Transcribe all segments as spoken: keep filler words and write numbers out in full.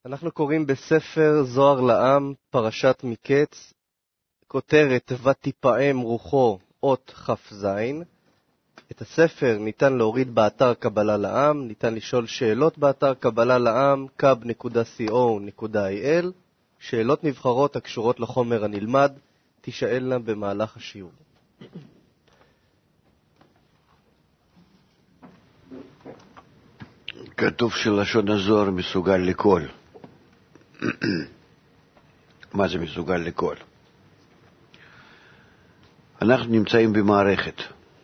אנחנו קוראים בספר זוהר לעם, פרשת מקץ, כותרת ותיפעם רוחו אות כ"ז. את הספר ניתן להוריד באתר קבלה לעם, ניתן לשאול שאלות באתר קבלה לעם, קאב נקודה סי או נקודה איי אל. שאלות נבחרות הקשורות לחומר הנלמד תשאלנה במהלך השיעור. כתוב שלשון הזוהר מסוגל לכל. מה זה מסוגל לכל? אנחנו נמצאים במערכת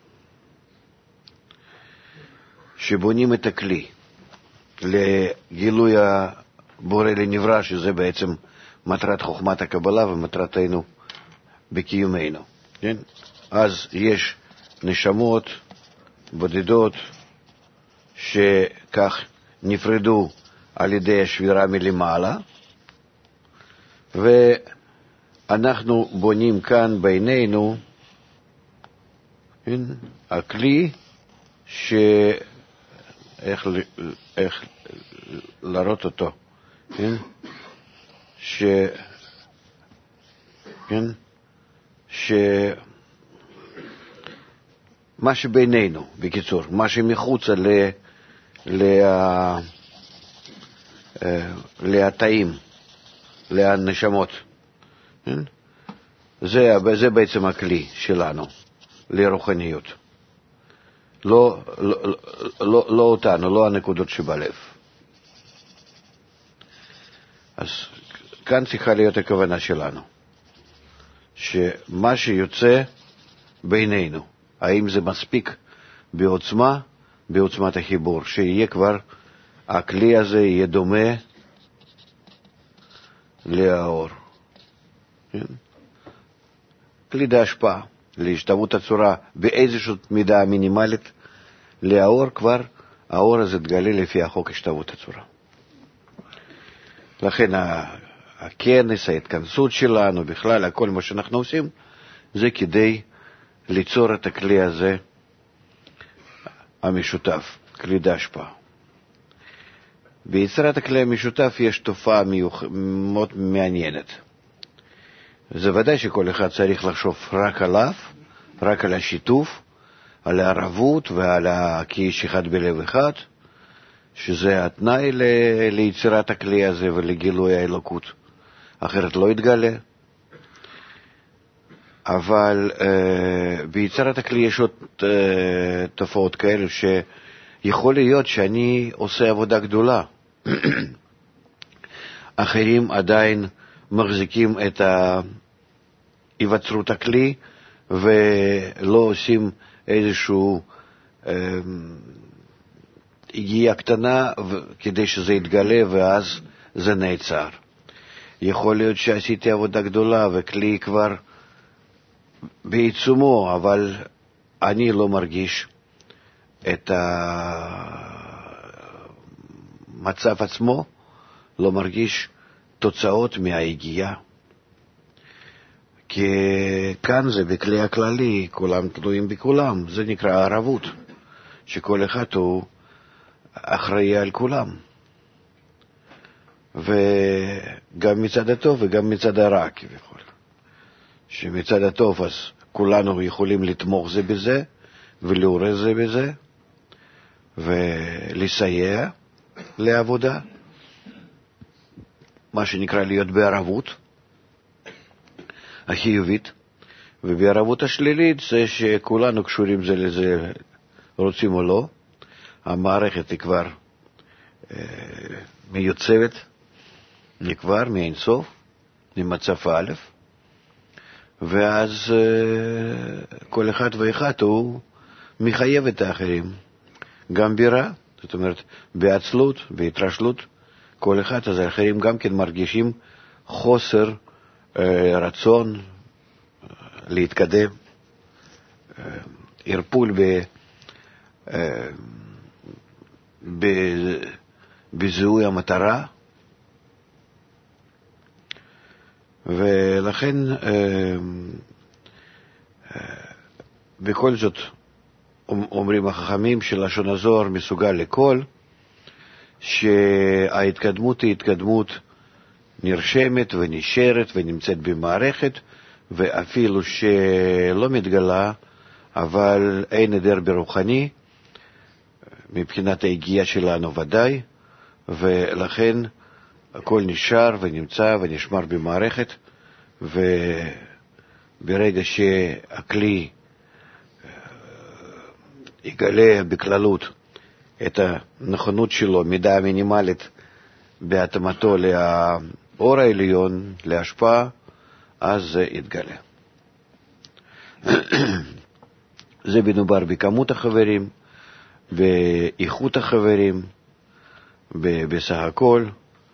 שבונים את הכלי לגילוי הבורא לנברא, שזה בעצם מטרת חוכמת הקבלה ומטרתנו בקיומנו. כן? אז יש נשמות בודדות שכך נפרדו על ידי השבירה מלמעלה, ואנחנו בונים כאן בינינו כן, הכלי ש... איך, איך לראות אותו, כן? ש... כן? ש... מה שבינינו, בקיצור, מה שמחוץ ל... ל... להתאים, לנשמות. כן? זה, זה בעצם הכלי שלנו לרוחניות. לא, לא, לא, לא אותנו, לא הנקודות שבלב. אז כאן צריכה להיות הכוונה שלנו, שמה שיוצא בינינו, האם זה מספיק בעוצמה, בעוצמת החיבור, שיהיה כבר, הכלי הזה יהיה דומה לאור. כן? כלי להשפעה, להשתוות הצורה באיזושהי מידה מינימלית לאור, כבר האור הזה תגלה לפי החוק השתוות הצורה. לכן הכנס, ההתכנסות שלנו, בכלל, הכל מה שאנחנו עושים, זה כדי ליצור את הכלי הזה המשותף, כלי להשפעה. ביצירת הכלי המשותף יש תופעה מיוח... מאוד מעניינת. זה ודאי שכל אחד צריך לחשוב רק עליו, רק על השיתוף, על הערבות ועל כאיש אחד בלב אחד, שזה התנאי ל... ליצירת הכלי הזה ולגילוי האלוקות. אחרת לא יתגלה. אבל אה, ביצירת הכלי יש עוד אה, תופעות כאלה שיכול להיות שאני עושה עבודה גדולה. אחרים עדיין מחזיקים את היווצרות הכלי ולא עושים איזשהו אה, הגיעה קטנה כדי שזה יתגלה ואז זה נעצר. יכול להיות שעשיתי עבודה גדולה וכלי כבר בעיצומו, אבל אני לא מרגיש את המצב עצמו, לא מרגיש תוצאות מההגיעה. כי כאן זה בכלי הכללי, כולם תלויים בכולם, זה נקרא ערבות, שכל אחד הוא אחראי על כולם. וגם מצד הטוב וגם מצד הרע כביכול. שמצד הטוב אז כולנו יכולים לתמוך זה בזה ולעורר זה בזה ולסייע לעבודה, מה שנקרא להיות בערבות החיובית. ובערבות השלילית זה שכולנו קשורים זה לזה, רוצים או לא, המערכת היא כבר אה, מיוצבת, נקבר מאינסוף, ממצב א', ואז uh, כל אחד ואחד הוא מחייב את האחרים, גם בירה, זאת אומרת, בעצלות, בהתרשלות, כל אחד, אז האחרים גם כן מרגישים חוסר uh, רצון uh, להתקדם, uh, הרפול ב, uh, ב, בזיהוי המטרה, ולכן בכל זאת אומרים החכמים שלשון הזוהר מסוגל לכל, שההתקדמות היא התקדמות נרשמת ונשארת ונמצאת במערכת, ואפילו שלא מתגלה, אבל אין נדר ברוחני, מבחינת ההגיעה שלנו ודאי, ולכן הכל נשאר ונמצא ונשמר במערכת, וברגע שהכלי יגלה בכללות את הנכונות שלו, מידה מינימלית בהתאמתו לאור העליון, להשפעה, אז זה יתגלה. זה מדובר בכמות החברים, באיכות החברים, בסך הכל,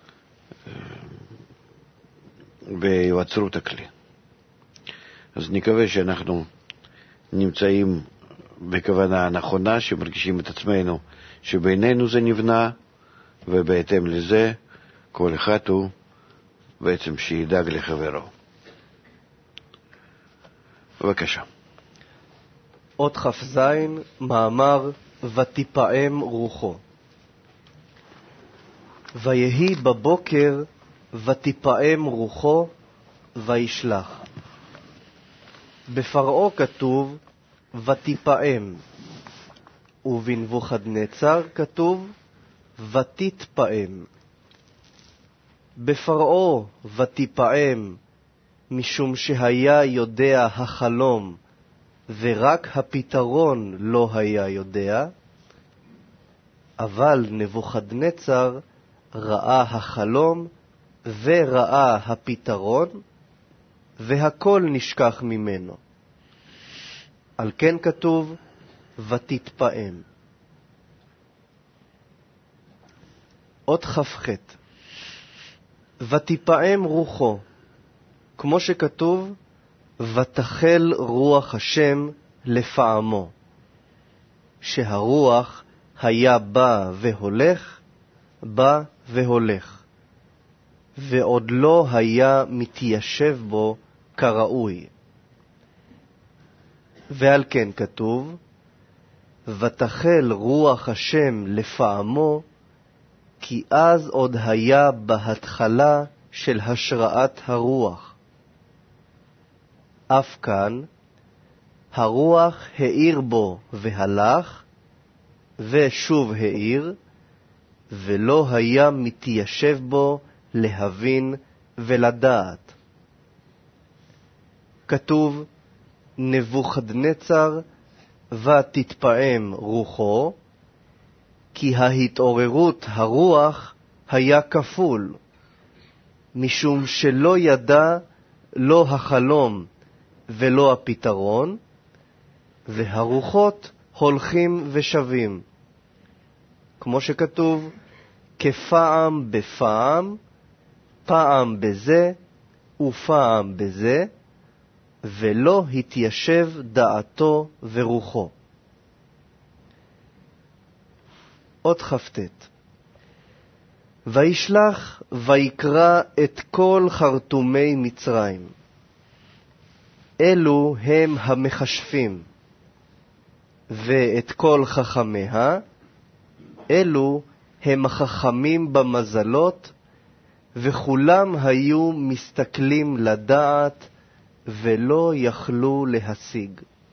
בהיווצרות הכלי. אז נקווה שאנחנו נמצאים בכוונה הנכונה, שמרגישים את עצמנו שבינינו זה נבנה, ובהתאם לזה כל אחד הוא בעצם שידאג לחברו. בבקשה. אות כ"ז, מאמר ותיפעם רוחו. ויהי בבוקר ותיפעם רוחו וישלח. בפרעה כתוב ותיפעם, ובנבוכדנצר כתוב ותתפעם. בפרעה ותיפעם משום שהיה יודע החלום ורק הפתרון לא היה יודע, אבל נבוכדנצר ראה החלום וראה הפתרון, והכל נשכח ממנו. על כן כתוב ותתפעם. אות כ"ח, ותיפעם רוחו, כמו שכתוב ותחל רוח השם לפעמו, שהרוח היה בא והולך, בא והולך, ועוד לא היה מתיישב בו כראוי. ועל כן כתוב ותחל רוח השם לפעמו, כי אז עוד היה בהתחלה של השראת הרוח. אף כאן הרוח האיר בו והלך, ושוב האיר, ולא היה מתיישב בו להבין ולדעת. כתוב נבוכדנצר ותתפעם רוחו, כי ההתעוררות הרוח היה כפול, משום שלא ידע לא החלום ולא הפתרון, והרוחות הולכים ושבים. כמו שכתוב, כפעם בפעם, פעם בזה ופעם בזה, ולא התיישב דעתו ורוחו. אות כ"ט, וישלח ויקרא את כל חרטומי מצרים. אלו הם המחשפים, ואת כל חכמיה, אלו הם החכמים במזלות, וכולם היו מסתכלים לדעת, ולא יכלו להשיג.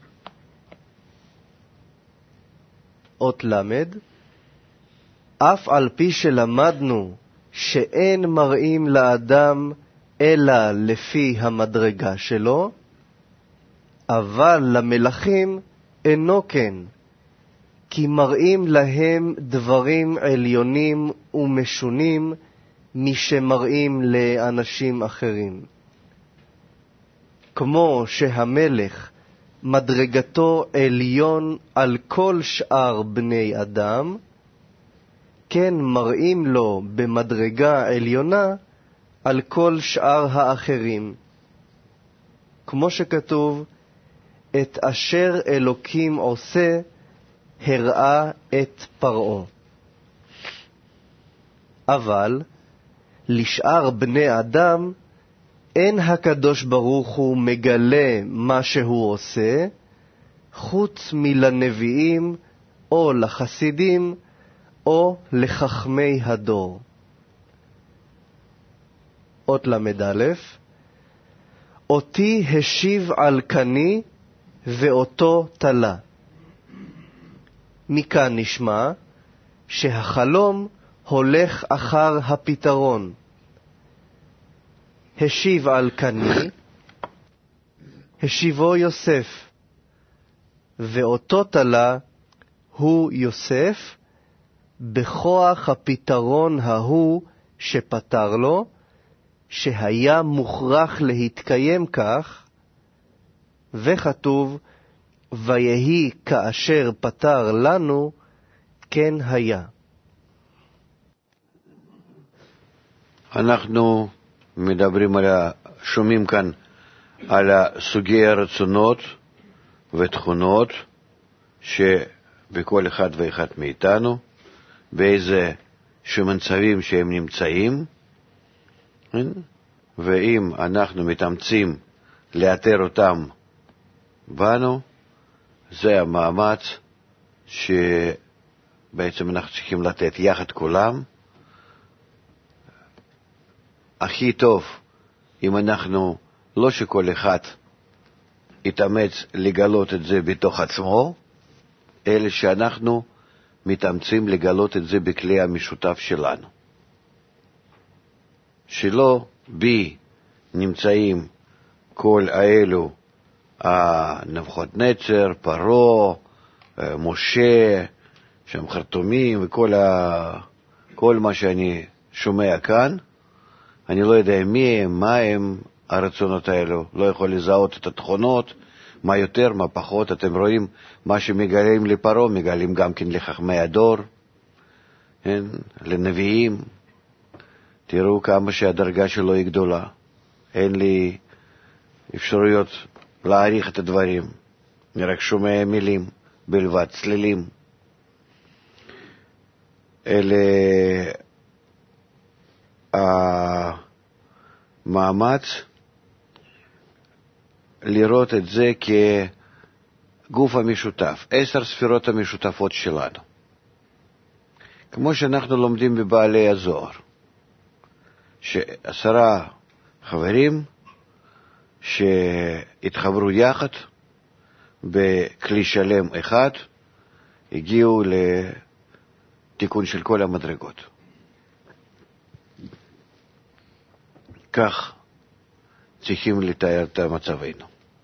אות למד, אף על פי שלמדנו שאין מראים לאדם אלא לפי המדרגה שלו, אבל למלכים אינו כן, כי מראים להם דברים עליונים ומשונים משמראים לאנשים אחרים. כמו שהמלך מדרגתו עליון על כל שאר בני אדם, כן מראים לו במדרגה עליונה על כל שאר האחרים. כמו שכתוב, את אשר אלוקים עושה, הראה את פרעה. אבל לשאר בני אדם, אין הקדוש ברוך הוא מגלה מה שהוא עושה, חוץ מלנביאים או לחסידים, או לחכמי הדור. אות למד א', אותי השיב על קני ואותו תלה. מכאן נשמע שהחלום הולך אחר הפתרון. השיב על קני, השיבו יוסף, ואותו תלה הוא יוסף בכוח הפתרון ההוא שפתר לו, שהיה מוכרח להתקיים כך, וכתוב, ויהי כאשר פתר לנו, כן היה. אנחנו מדברים על, שומעים כאן על סוגי הרצונות ותכונות שבכל אחד ואחד מאיתנו, באיזה שמצבים שהם נמצאים, ואם אנחנו מתאמצים לאתר אותם בנו, זה המאמץ שבעצם אנחנו צריכים לתת יחד כולם. הכי טוב אם אנחנו, לא שכל אחד יתאמץ לגלות את זה בתוך עצמו, אלא שאנחנו מתאמצים לגלות את זה בכלי המשותף שלנו. שלא בי נמצאים כל האלו, נבוכדנצר, פרעה, משה, שהם חרטומים וכל ה... כל מה שאני שומע כאן, אני לא יודע מי הם, מה הם הרצונות האלו, לא יכול לזהות את התכונות, מה יותר, מה פחות. אתם רואים, מה שמגלים לפרעה, מגלים גם כן לחכמי הדור, כן? לנביאים. תראו כמה שהדרגה שלו היא גדולה. אין לי אפשרויות להעריך את הדברים. אני רק שומע מילים בלבד, צלילים. אלה המאמץ לראות את זה כגוף המשותף, עשר ספירות המשותפות שלנו. כמו שאנחנו לומדים בבעלי הזוהר, שעשרה חברים שהתחברו יחד בכלי שלם אחד, הגיעו לתיקון של כל המדרגות. כך צריכים לתאר את מצבנו.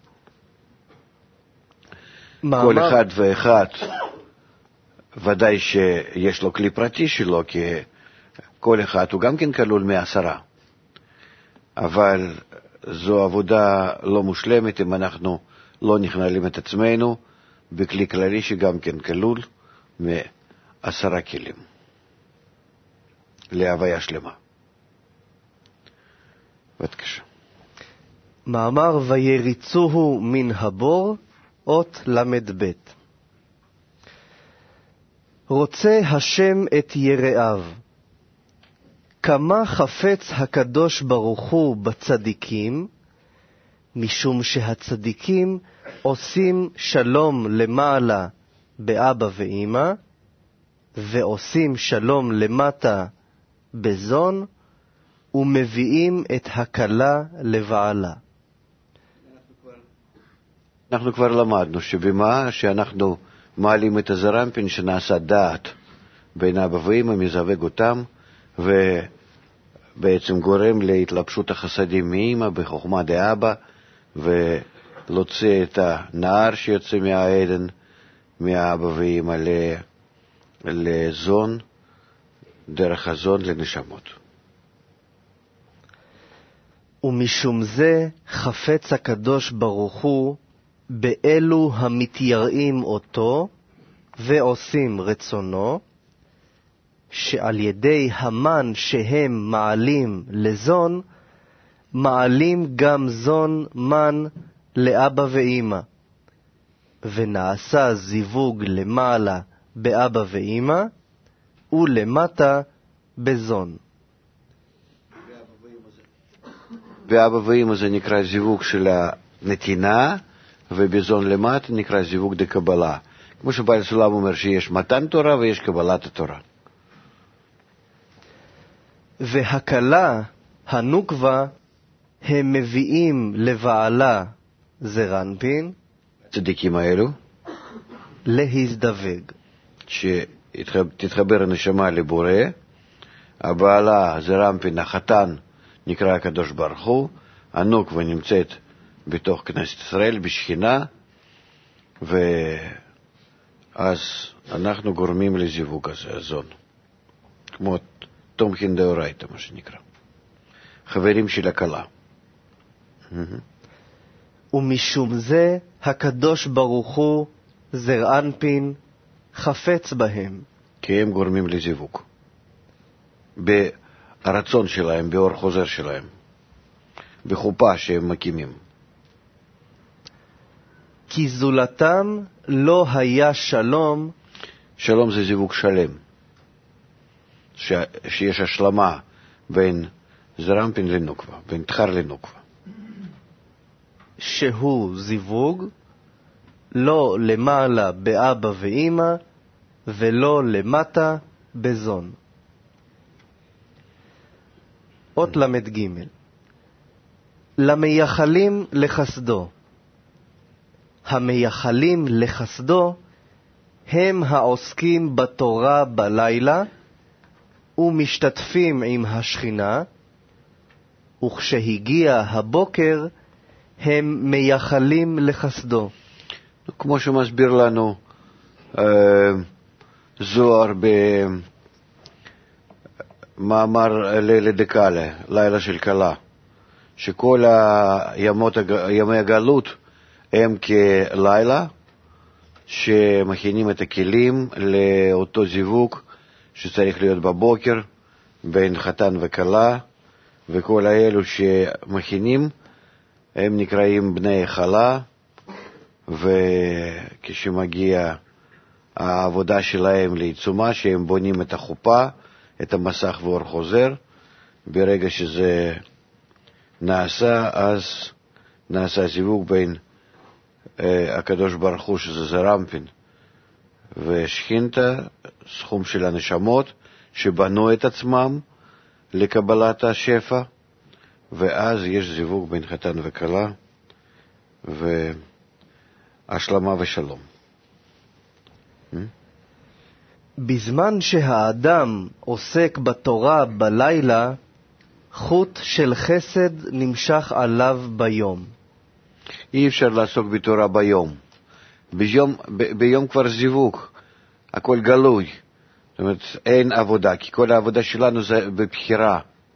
כל אחד ואחד, ודאי שיש לו כלי פרטי שלו, כי כל אחד הוא גם כן כלול מעשרה. אבל זו עבודה לא מושלמת אם אנחנו לא נכללים את עצמנו בכלי כללי שגם כן כלול מעשרה כלים להוויה שלמה. בבקשה. מאמר ויריצוהו מן הבור, אות למד ב'. רוצה השם את יראיו. כמה חפץ הקדוש ברוך הוא בצדיקים, משום שהצדיקים עושים שלום למעלה באבא ואמא, ועושים שלום למטה בזון, ומביאים את הכלה לבעלה. אנחנו כבר למדנו שבמה שאנחנו מעלים את הזרמפין שנעשה דעת בין אבא ואמא, מזווג אותם, ובעצם גורם להתלבשות החסדים מאמא בחוכמה דאבא, ולהוציא את הנער שיוצא מהעדן, מהאבא ואמא לזון, דרך הזון לנשמות. ומשום זה חפץ הקדוש ברוך הוא באלו המתייראים אותו ועושים רצונו, שעל ידי המן שהם מעלים לזון, מעלים גם זון מן לאבא ואמא, ונעשה זיווג למעלה באבא ואמא, ולמטה בזון. באבא ואמא זה נקרא זיווג של הנתינה, ובזון למטה נקרא זיווג דקבלה. כמו שבעל סולם אומר שיש מתן תורה ויש קבלת התורה. והכלה, הנוקבה, הם מביאים לבעלה זרנפין, הצדיקים האלו, להזדווג. שתתחבר הנשמה לבורא, הבעלה זרנפין, החתן, נקרא הקדוש ברוך הוא, הנוקבה נמצאת בתוך כנסת ישראל, בשכינה, ואז אנחנו גורמים לזיווג הזה, הזון. כמו תומכין דאורייתא, מה שנקרא. חברים של הכלה. ומשום זה הקדוש ברוך הוא זרענפין חפץ בהם. כי הם גורמים לזיווג. ברצון שלהם, באור חוזר שלהם. בחופה שהם מקימים. כי זולתם לא היה שלום. שלום זה זיווג שלם. ש... שיש השלמה בין זרנפין לנוקבה, בין תחר לנוקבה. שהוא זיווג, לא למעלה באבא ואמא, ולא למטה בזון. אות למד ג' למייחלים לחסדו. המייחלים לחסדו הם העוסקים בתורה בלילה ומשתתפים עם השכינה, וכשהגיע הבוקר הם מייחלים לחסדו. כמו שמסביר לנו אה, זוהר במאמר לילה דקאלה, לילה של כלה, שכל הימות, ימי הגלות הם כלילה, שמכינים את הכלים לאותו זיווג שצריך להיות בבוקר בין חתן וכלה, וכל האלו שמכינים הם נקראים בני חלה, וכשמגיע העבודה שלהם לעיצומה, שהם בונים את החופה, את המסך ואור חוזר, ברגע שזה נעשה, אז נעשה זיווג בין אה, הקדוש ברוך הוא, שזה זרנפין, ושכינתה, סכום של הנשמות שבנו את עצמם לקבלת השפע, ואז יש זיווג בין חתן וכלה, והשלמה ושלום. בזמן שהאדם עוסק בתורה בלילה, חוט של חסד נמשך עליו ביום. אי אפשר לעסוק בתורה ביום. ביום, ב- ביום כבר זיווג, הכל גלוי. זאת אומרת, אין עבודה, כי כל העבודה שלנו זה בבחירה.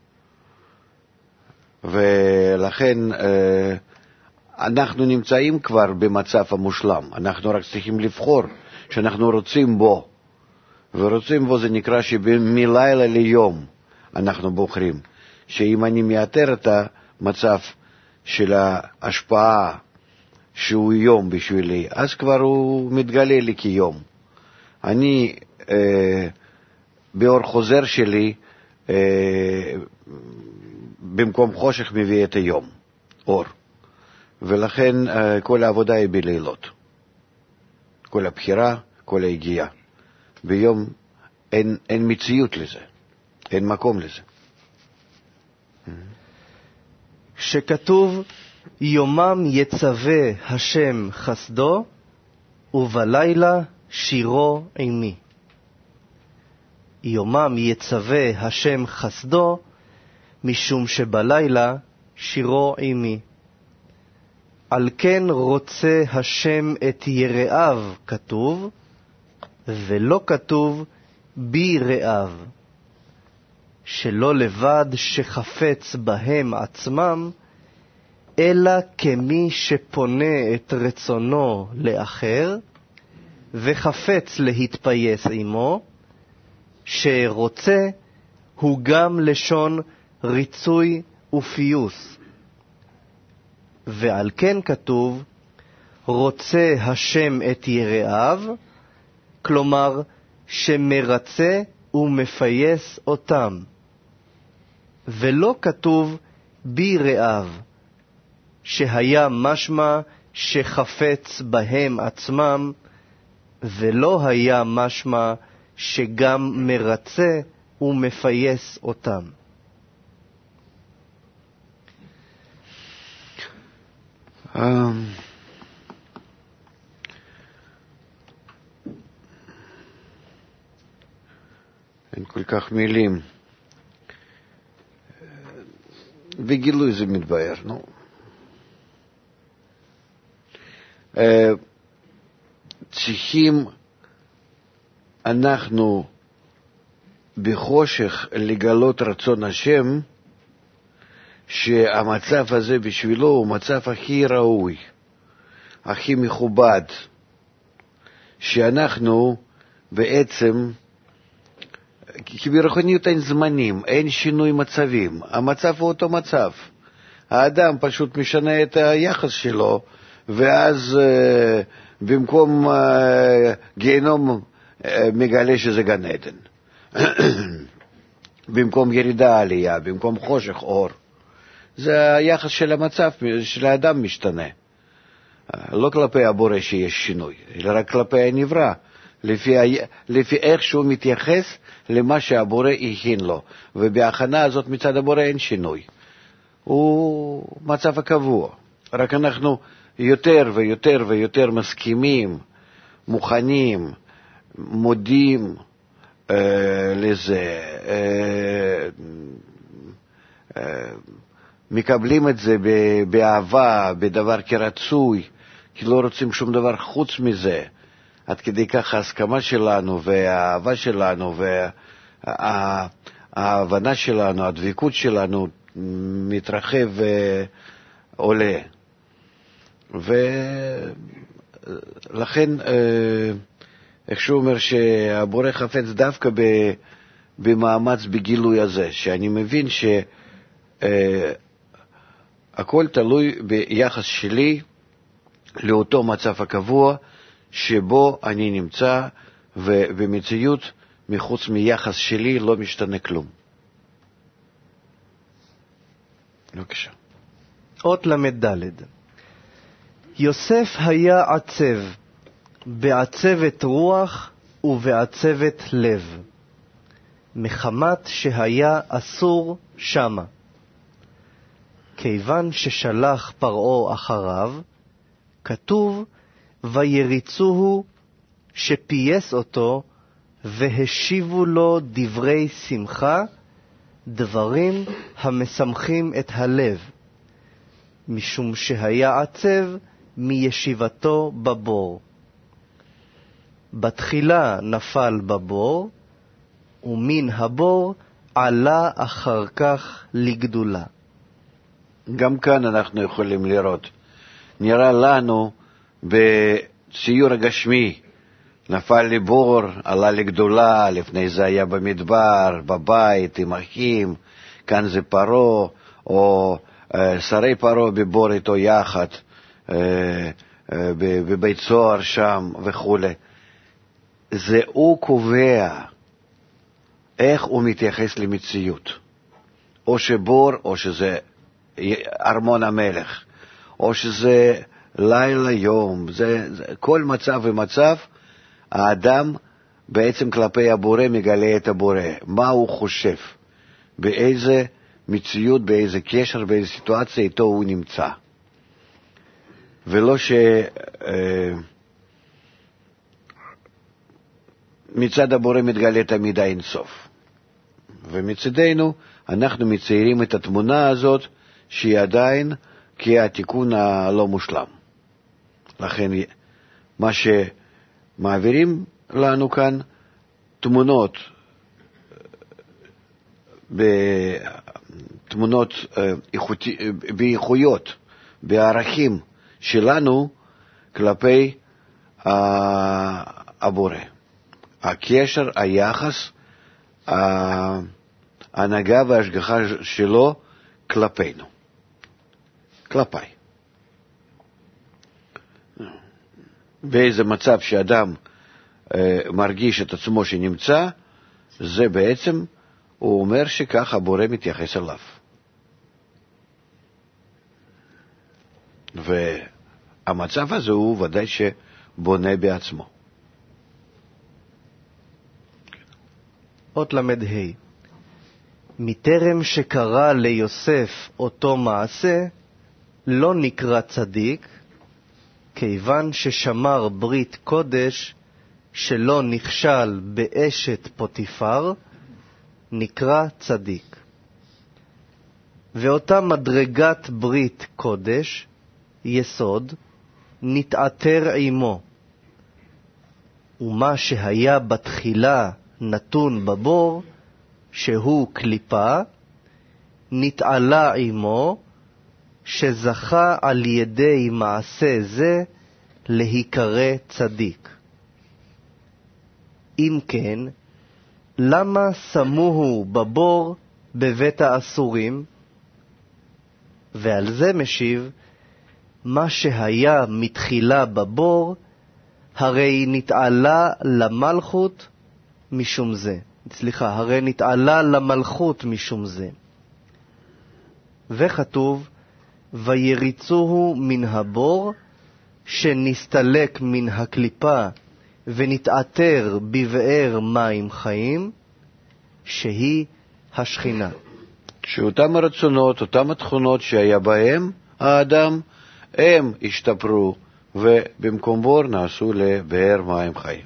ולכן אנחנו נמצאים כבר במצב המושלם. אנחנו רק צריכים לבחור שאנחנו רוצים בו. ורוצים בו זה נקרא שמלילה ליום אנחנו בוחרים. שאם אני מאתר את המצב של ההשפעה שהוא יום בשבילי, אז כבר הוא מתגלה לי כיום. אני אה, באור חוזר שלי, אה, במקום חושך מביא את היום, אור. ולכן אה, כל העבודה היא בלילות. כל הבחירה, כל ההגיעה. ביום אין, אין מציאות לזה, אין מקום לזה. שכתוב, יומם יצווה השם חסדו, ובלילה שירו עימי. יומם יצווה השם חסדו, משום שבלילה שירו עימי. על כן רוצה השם את יראיו כתוב, ולא כתוב בי ראיו. שלא לבד שחפץ בהם עצמם, אלא כמי שפונה את רצונו לאחר, וחפץ להתפייס עמו, שרוצה הוא גם לשון ריצוי ופיוס. ועל כן כתוב, רוצה השם את יראיו, כלומר שמרצה ומפייס אותם. ולא כתוב בי ראיו, שהיה משמע שחפץ בהם עצמם, ולא היה משמע שגם מרצה ומפייס אותם. אין כל כך מילים. בגילוי זה מתבהר, נו. צריכים אנחנו בחושך לגלות רצון השם, שהמצב הזה בשבילו הוא מצב הכי ראוי, הכי מכובד, שאנחנו בעצם, כי ברוחניות אין זמנים, אין שינוי מצבים, המצב הוא אותו מצב. האדם פשוט משנה את היחס שלו, ואז uh, במקום uh, גיהנום uh, מגלה שזה גן עדן. במקום ירידה עלייה, במקום חושך אור. זה היחס של המצב, של האדם משתנה. לא כלפי הבורא שיש שינוי, אלא רק כלפי הנברא, לפי, לפי איך שהוא מתייחס למה שהבורא הכין לו. ובהכנה הזאת מצד הבורא אין שינוי. הוא מצב הקבוע. רק אנחנו יותר ויותר ויותר מסכימים, מוכנים, מודים אה, לזה, אה, אה, מקבלים את זה באהבה, בדבר כרצוי, כי לא רוצים שום דבר חוץ מזה. עד כדי כך ההסכמה שלנו והאהבה שלנו וההבנה שלנו, הדבקות שלנו מתרחב ועולה. ולכן, איך שהוא אומר שהבורא חפץ דווקא במאמץ בגילוי הזה, שאני מבין שהכל תלוי ביחס שלי לאותו מצב הקבוע שבו אני נמצא, ובמציאות מחוץ מיחס שלי לא משתנה כלום. בבקשה. אות למד ד'. יוסף היה עצב, בעצבת רוח ובעצבת לב, מחמת שהיה אסור שמה. כיוון ששלח פרעה אחריו, כתוב, ויריצוהו, שפייס אותו, והשיבו לו דברי שמחה, דברים המשמחים את הלב, משום שהיה עצב מישיבתו בבור. בתחילה נפל בבור, ומן הבור עלה אחר כך לגדולה. גם כאן אנחנו יכולים לראות. נראה לנו בציור הגשמי, נפל לבור, עלה לגדולה, לפני זה היה במדבר, בבית, עם אחים, כאן זה פרעה, או אה, שרי פרעה בבור איתו יחד, אה, אה, בבית סוהר שם וכו'. זה הוא קובע איך הוא מתייחס למציאות. או שבור, או שזה ארמון המלך, או שזה לילה יום, זה, זה, כל מצב ומצב, האדם בעצם כלפי הבורא מגלה את הבורא, מה הוא חושב, באיזה מציאות, באיזה קשר, באיזה סיטואציה איתו הוא נמצא. ולא ש... מצד הבורא מתגלה תמיד אין סוף. ומצדנו אנחנו מציירים את התמונה הזאת שהיא עדיין כהתיקון הלא מושלם. לכן מה שמעבירים לנו כאן תמונות, בתמונות איכותי, באיכויות, בערכים שלנו כלפי הבורא. הקשר, היחס, ההנהגה וההשגחה שלו כלפינו, כלפיי. באיזה מצב שאדם אה, מרגיש את עצמו שנמצא, זה בעצם, הוא אומר שכך הבורא מתייחס אליו. והמצב הזה הוא ודאי שבונה בעצמו. אות למד ה'. מטרם שקרא ליוסף אותו מעשה, לא נקרא צדיק, כיוון ששמר ברית קודש שלא נכשל באשת פוטיפר, נקרא צדיק. ואותה מדרגת ברית קודש, יסוד, נתעתר עמו, ומה שהיה בתחילה נתון בבור, שהוא קליפה, נתעלה עמו, שזכה על ידי מעשה זה להיקרא צדיק. אם כן, למה שמו בבור בבית האסורים? ועל זה משיב, מה שהיה מתחילה בבור, הרי נתעלה למלכות משום זה. סליחה, הרי נתעלה למלכות משום זה. וכתוב, ויריצוהו מן הבור, שנסתלק מן הקליפה, ונתעתר בבאר מים חיים, שהיא השכינה. שאותם הרצונות, אותם התכונות שהיה בהם האדם, הם השתפרו, ובמקום בור נעשו לבאר מים חיים.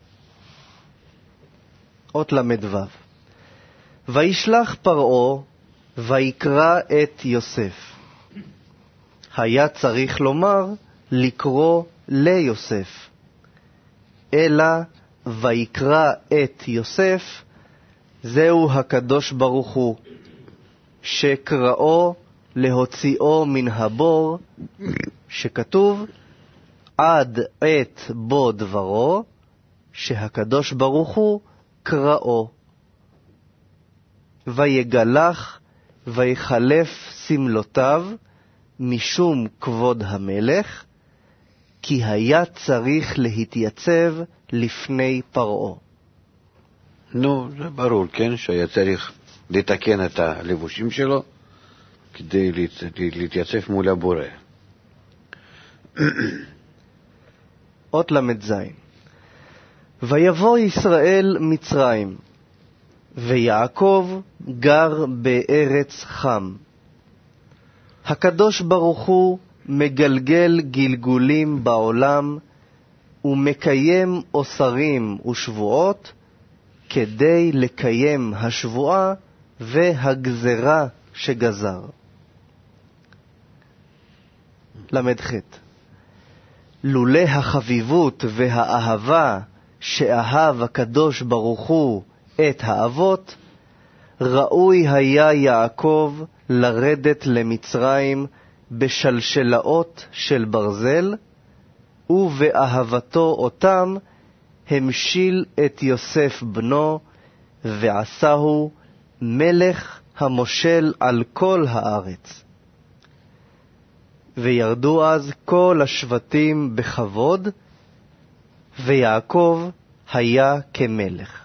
אות למדו. וישלח פרעה, ויקרא את יוסף. היה צריך לומר, לקרוא ליוסף. אלא ויקרא את יוסף, זהו הקדוש ברוך הוא, שקראו להוציאו מן הבור, שכתוב, עד עת בו דברו, שהקדוש ברוך הוא קראו. ויגלח ויחלף סמלותיו משום כבוד המלך, כי היה צריך להתייצב לפני פרעה. נו, זה ברור, כן, שהיה צריך לתקן את הלבושים שלו כדי להתייצב מול הבורא. אות למד זין. ויבוא ישראל מצרים, ויעקב גר בארץ חם. הקדוש ברוך הוא מגלגל גלגולים בעולם, ומקיים אוסרים ושבועות, כדי לקיים השבועה והגזרה שגזר. למד ח' לולא החביבות והאהבה שאהב הקדוש ברוך הוא את האבות, ראוי היה יעקב לרדת למצרים בשלשלאות של ברזל, ובאהבתו אותם המשיל את יוסף בנו, ועשהו מלך המושל על כל הארץ. וירדו אז כל השבטים בכבוד, ויעקב היה כמלך.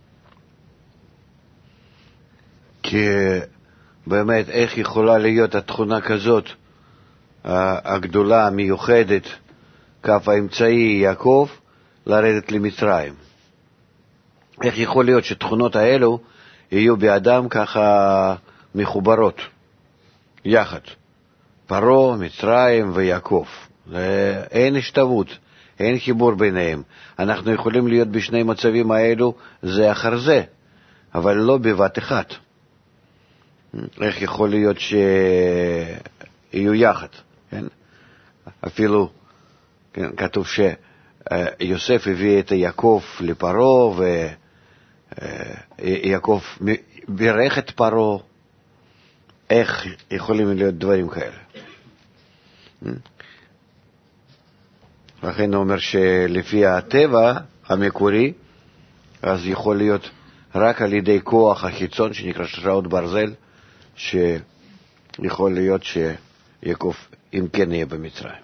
כי באמת, איך יכולה להיות התכונה כזאת, הגדולה, המיוחדת, כף האמצעי יעקב, לרדת למצרים? איך יכול להיות שתכונות האלו יהיו באדם ככה מחוברות יחד? פרעה, מצרים ויעקב. אין השתוות, אין חיבור ביניהם. אנחנו יכולים להיות בשני מצבים האלו זה אחר זה, אבל לא בבת אחת. איך יכול להיות שיהיו יחד? כן? אפילו כן, כתוב שיוסף הביא את יעקב לפרעה, ויעקב בירך את פרעה. איך יכולים להיות דברים כאלה? לכן הוא אומר שלפי הטבע המקורי, אז יכול להיות רק על ידי כוח החיצון שנקרא שרשראות ברזל, שיכול להיות שיעקב אם כן יהיה במצרים.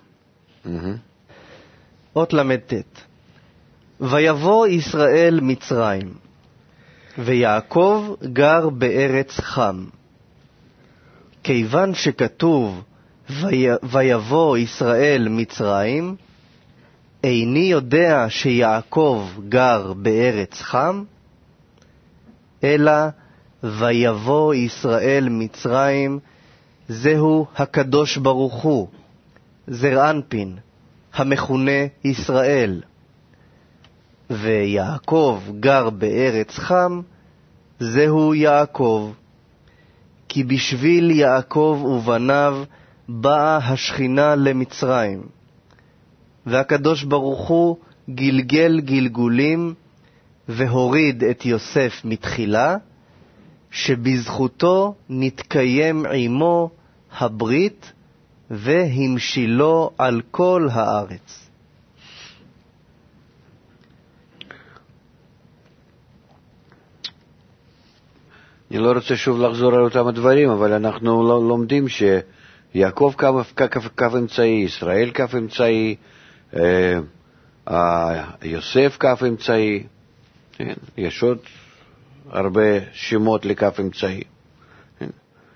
אות למדת. ויבוא ישראל מצרים, ויעקב גר בארץ חם. כיוון שכתוב ויבוא ישראל מצרים, איני יודע שיעקב גר בארץ חם, אלא ויבוא ישראל מצרים זהו הקדוש ברוך הוא, זר אנפין, המכונה ישראל. ויעקב גר בארץ חם, זהו יעקב. כי בשביל יעקב ובניו באה השכינה למצרים. והקדוש ברוך הוא גלגל גלגולים, והוריד את יוסף מתחילה, שבזכותו נתקיים עמו הברית, והמשילו על כל הארץ. אני לא רוצה שוב לחזור על אותם הדברים, אבל אנחנו לא לומדים שיעקב קו אמצעי, ישראל קו אמצעי, אה, יוסף קו אמצעי, כן? יש עוד הרבה שמות לקו אמצעי, כן?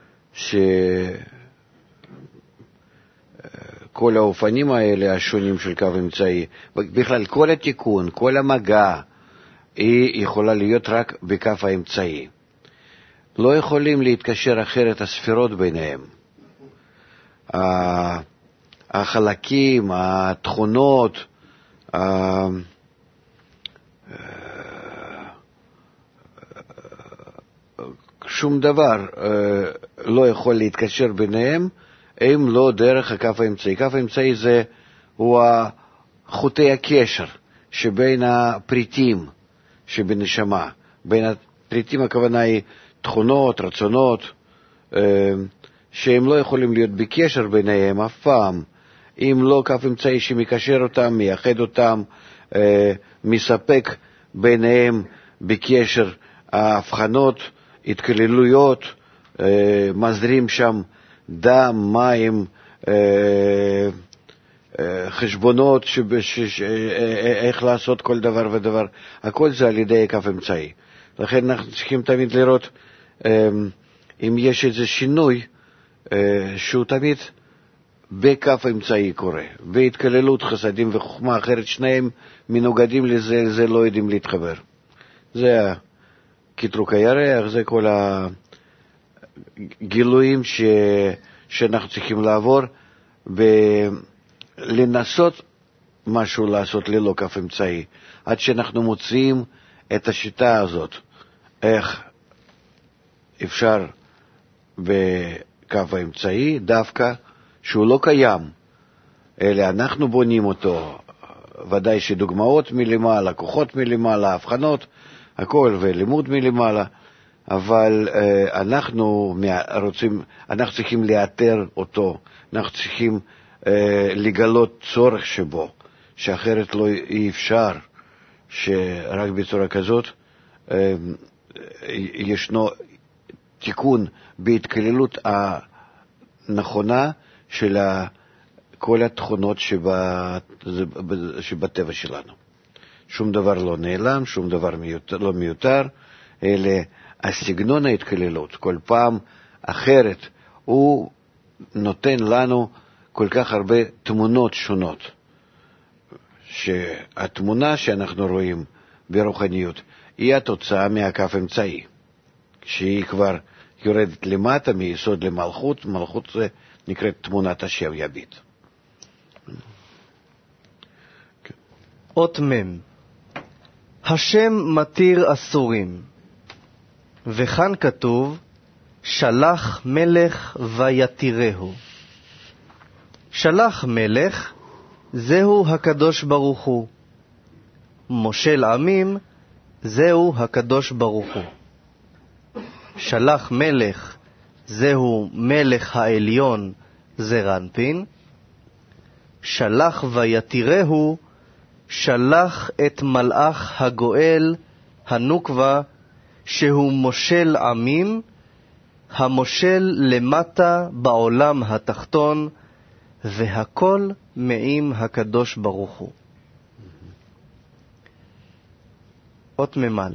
שכל האופנים האלה השונים של קו אמצעי, בכלל כל התיקון, כל המגע, היא יכולה להיות רק בקו האמצעי. לא יכולים להתקשר אחרת הספירות ביניהם. החלקים, התכונות, שום דבר לא יכול להתקשר ביניהם אם לא דרך הקו האמצעי. קו האמצעי זה הוא חוטי הקשר שבין הפריטים שבנשמה. בין הפריטים הכוונה היא תכונות, רצונות, שהם לא יכולים להיות בקשר ביניהם אף פעם, אם לא קו אמצעי שמקשר אותם, מייחד אותם, מספק ביניהם בקשר ההבחנות, התכללויות, מזרים שם דם, מים, חשבונות, איך לעשות כל דבר ודבר. הכל זה על ידי קו אמצעי. לכן אנחנו צריכים תמיד לראות אם יש איזה שינוי שהוא תמיד בקו אמצעי קורה, בהתכללות חסדים וחוכמה, אחרת שניהם מנוגדים לזה, זה לא יודעים להתחבר. זה כתרוק הירח, זה כל הגילויים ש... שאנחנו צריכים לעבור ולנסות משהו לעשות ללא קו אמצעי, עד שאנחנו מוצאים את השיטה הזאת, איך אפשר בקו האמצעי, דווקא שהוא לא קיים, אלא אנחנו בונים אותו, ודאי שדוגמאות מלמעלה, כוחות מלמעלה, הבחנות, הכל, ולימוד מלמעלה, אבל אה, אנחנו רוצים, אנחנו צריכים לאתר אותו, אנחנו צריכים אה, לגלות צורך שבו, שאחרת לא אי אפשר, שרק בצורה כזאת אה, ישנו תיקון בהתכללות הנכונה של כל התכונות שבטבע שלנו. שום דבר לא נעלם, שום דבר מיותר, לא מיותר, אלא הסגנון ההתכללות, כל פעם אחרת, הוא נותן לנו כל כך הרבה תמונות שונות, שהתמונה שאנחנו רואים ברוחניות היא התוצאה מהקו אמצעי, שהיא כבר יורדת למטה מיסוד למלכות, מלכות זה נקראת תמונת השם יביט. אות מם, השם מתיר אסורים, וכאן כתוב שלח מלך ויתירהו. שלח מלך זהו הקדוש ברוך הוא, מושל עמים זהו הקדוש ברוך הוא. שלח מלך זהו מלך העליון זר אנפין, שלח ויתירהו שלח את מלאך הגואל הנוקבה, שהוא מושל עמים, המושל למטה בעולם התחתון, והכל מעם הקדוש ברוך הוא. אות ממא.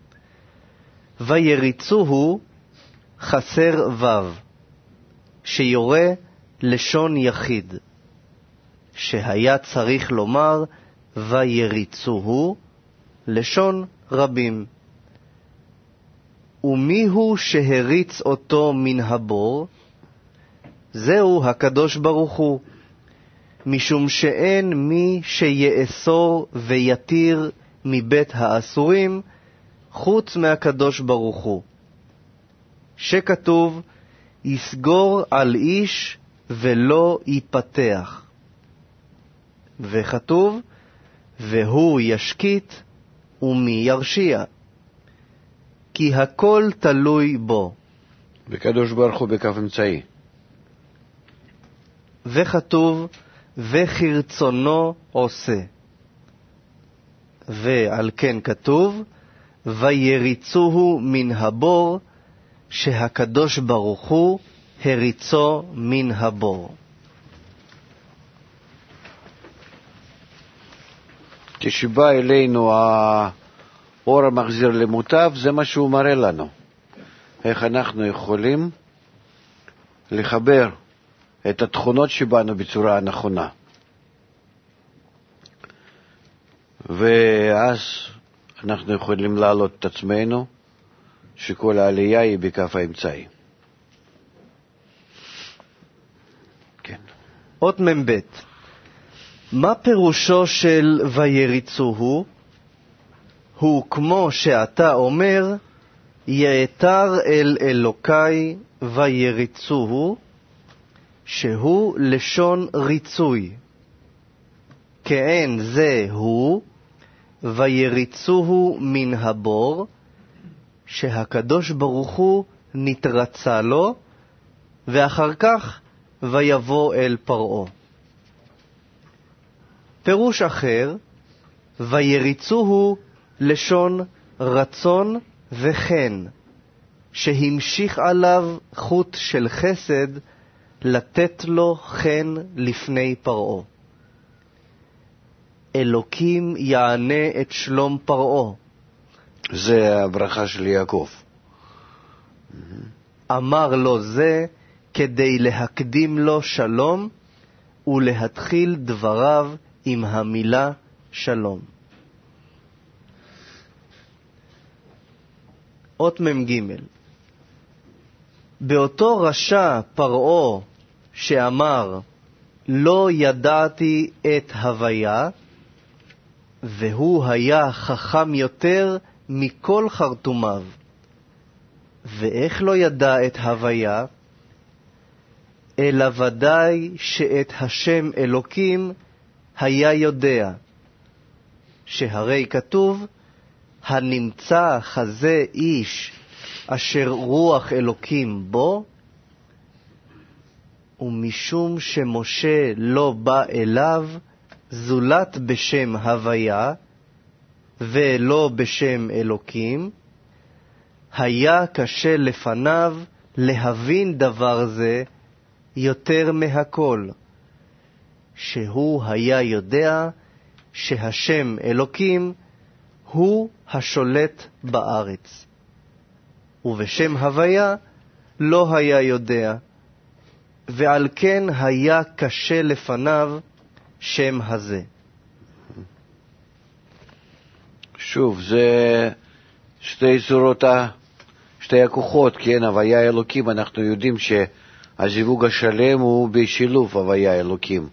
ויריצוהו חסר וו, שיורה לשון יחיד, שהיה צריך לומר ויריצוהו לשון רבים. ומיהו שהריץ אותו מן הבור? זהו הקדוש ברוך הוא, משום שאין מי שיאסור ויתיר מבית האסורים חוץ מהקדוש ברוך הוא, שכתוב יסגור על איש ולא ייפתח, וכתוב והוא ישקיט ומי ירשיע, כי הכל תלוי בו. וקדוש ברוך הוא בכף אמצעי. וכתוב וכרצונו עושה, ועל כן כתוב ויריצוהו מן הבור, שהקדוש ברוך הוא הריצו מן הבור. כשבא אלינו האור המחזיר למוטב, זה מה שהוא מראה לנו. איך אנחנו יכולים לחבר את התכונות שבנו בצורה הנכונה. ואז אנחנו יכולים להעלות את עצמנו, שכל העלייה היא בכף האמצעי. כן. אות מבית. מה פירושו של ויריצוהו? הוא כמו שאתה אומר, יעתר אל אלוקי ויריצוהו, שהוא לשון ריצוי. כאין זה הוא, ויריצוהו מן הבור, שהקדוש ברוך הוא נתרצה לו, ואחר כך ויבוא אל פרעה. פירוש אחר, ויריצוהו לשון רצון וחן, שהמשיך עליו חוט של חסד לתת לו חן לפני פרעה. אלוקים יענה את שלום פרעה. זה הברכה של יעקב. אמר לו זה כדי להקדים לו שלום ולהתחיל דבריו עם המילה שלום. אות ממג' באותו רשע פרעה שאמר לא ידעתי את הוויה, והוא היה חכם יותר מכל חרטומיו. ואיך לא ידע את הוויה? אלא ודאי שאת השם אלוקים היה יודע, שהרי כתוב הנמצא חזה איש אשר רוח אלוקים בו, ומשום שמשה לא בא אליו זולת בשם הוויה ולא בשם אלוקים, היה קשה לפניו להבין דבר זה יותר מהכל, שהוא היה יודע שהשם אלוקים הוא השולט בארץ, ובשם הוויה לא היה יודע, ועל כן היה קשה לפניו שם הזה. שוב, זה שתי צורות, שתי הכוחות, כן, הוויה אלוקים. אנחנו יודעים שהזיווג השלם הוא בשילוב הוויה אלוקים,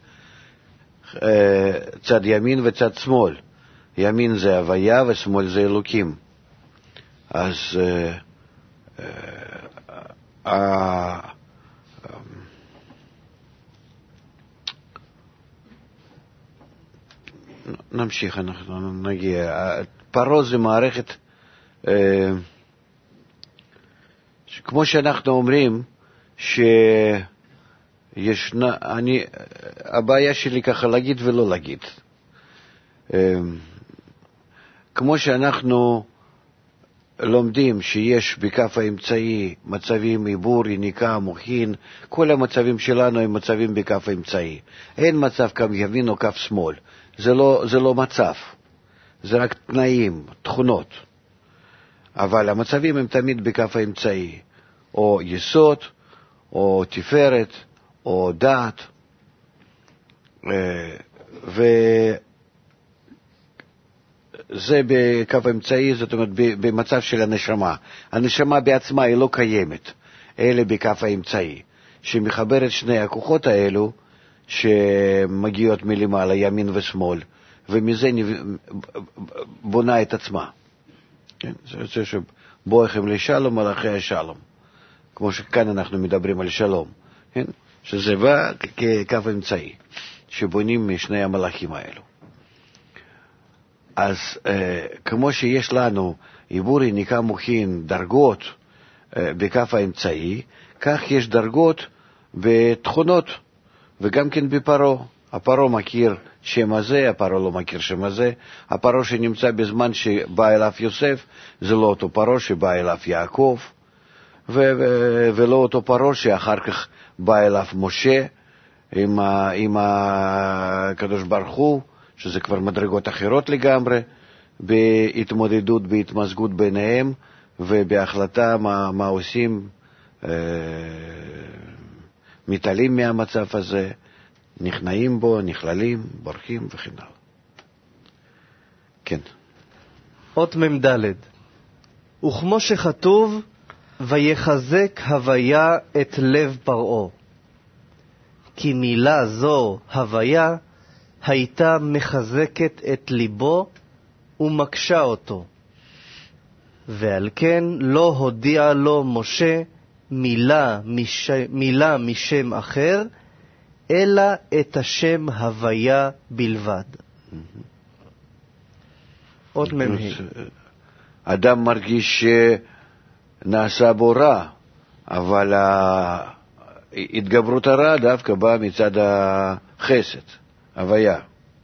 צד ימין וצד שמאל. ימין זה הוויה ושמאל זה אלוקים. אז אה, נמשיך, אנחנו נגיע. פרעה זה מערכת, כמו שאנחנו אומרים, שישנה, אני, הבעיה שלי ככה להגיד ולא להגיד. כמו שאנחנו לומדים שיש בכף האמצעי מצבים עיבור, יניקה, מוחין, כל המצבים שלנו הם מצבים בכף האמצעי. אין מצב כף ימין או כף שמאל. זה לא, זה לא מצב. זה רק תנאים, תכונות. אבל המצבים הם תמיד בכף האמצעי. או יסוד, או תפארת, או דעת. וזה בכף האמצעי, זאת אומרת, במצב של הנשמה. הנשמה בעצמה היא לא קיימת, אלא בכף האמצעי. שמחבר את שני הכוחות האלו שמגיעות מלמעלה, ימין ושמאל, ומזה בונה את עצמה. כן? זה יוצא שבואכם לשלום מלאכי השלום, כמו שכאן אנחנו מדברים על שלום, כן? שזה בא כקו אמצעי שבונים משני המלאכים האלו. אז אה, כמו שיש לנו עיבור יניקה מוחין דרגות אה, בקו האמצעי, כך יש דרגות בתכונות, וגם כן בפרו. הפרו מכיר שם הזה, הפרו לא מכיר שם הזה. הפרו שנמצא בזמן שבא אליו יוסף, זה לא אותו פרו שבא אליו יעקב, ו- ו- ולא אותו פרו שאחר כך בא אליו משה עם, ה- עם הקדוש ברוך הוא, שזה כבר מדרגות אחרות לגמרי, בהתמודדות, בהתמזגות ביניהם, ובהחלטה מה, מה עושים, אה, מתעלים מהמצב הזה, נכנעים בו, נכללים, בורחים וכן הלאה. כן. אות ממדלת. וכמו שכתוב, ויחזק הוויה את לב פרעה. כי מילה זו, הוויה, הייתה מחזקת את ליבו ומקשה אותו. ועל כן לא הודיע לו משה מילה, מש... מילה משם אחר, אלא את השם הוויה בלבד. עוד ממהי. אדם מרגיש שנעשה בו רע, אבל התגברות הרע דווקא באה מצד החסד, הוויה.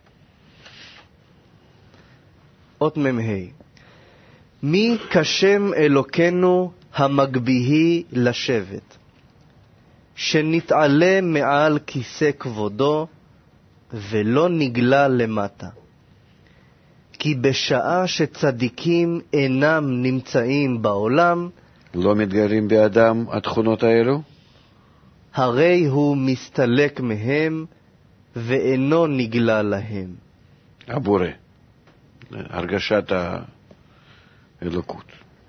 עוד ממהי. מי כשם אלוקנו המגביהי לשבת, שנתעלה מעל כיסא כבודו ולא נגלה למטה. כי בשעה שצדיקים אינם נמצאים בעולם, לא מתגלים באדם התכונות האלו? הרי הוא מסתלק מהם ואינו נגלה להם. הבורא, הרגשת האלוקות.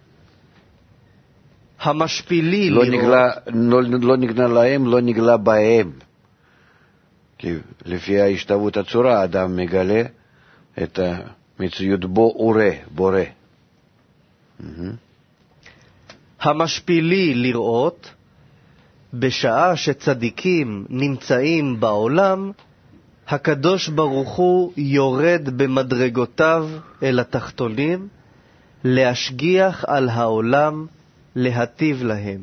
המשפילי לא לראות... נגלה, לא, לא נגלה להם, לא נגלה בהם. כי לפי ההשתוות הצורה, האדם מגלה את המציאות בו אורה, בורא. המשפילי לראות, בשעה שצדיקים נמצאים בעולם, הקדוש ברוך הוא יורד במדרגותיו אל התחתונים, להשגיח על העולם, להטיב להם.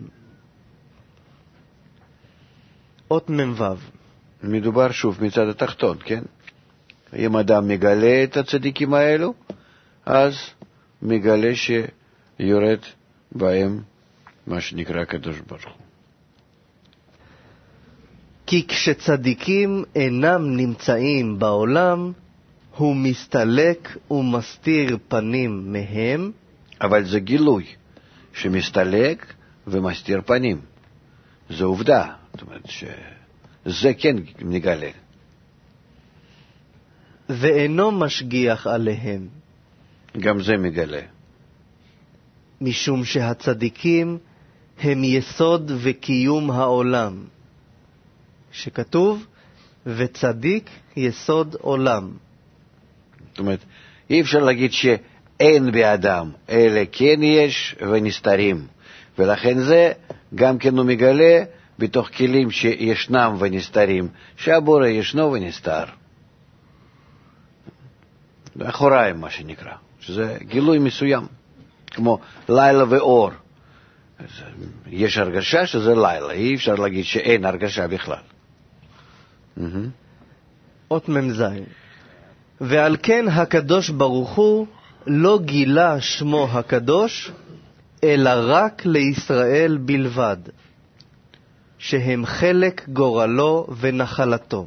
אות ממבב. מדובר שוב מצד התחתון, כן? אם אדם מגלה את הצדיקים האלו, אז מגלה שיורד בהם מה שנקרא הקדוש ברוך הוא. כי כשצדיקים אינם נמצאים בעולם, הוא מסתלק ומסתיר פנים מהם. אבל זה גילוי שמסתלק ומסתיר פנים. זו עובדה. זאת אומרת שזה כן נגלה. ואינו משגיח עליהם. גם זה מגלה. משום שהצדיקים הם יסוד וקיום העולם. שכתוב, וצדיק יסוד עולם. זאת אומרת, אי אפשר להגיד שאין באדם, אלא כן יש ונסתרים. ולכן זה גם כן הוא מגלה בתוך כלים שישנם ונסתרים, שהבורא ישנו ונסתר. אחוריים מה שנקרא, שזה גילוי מסוים, כמו לילה ואור. יש הרגשה שזה לילה, אי אפשר להגיד שאין הרגשה בכלל. אות ממזיים. ועל כן הקדוש ברוך הוא לא גילה שמו הקדוש, אלא רק לישראל בלבד, שהם חלק גורלו ונחלתו.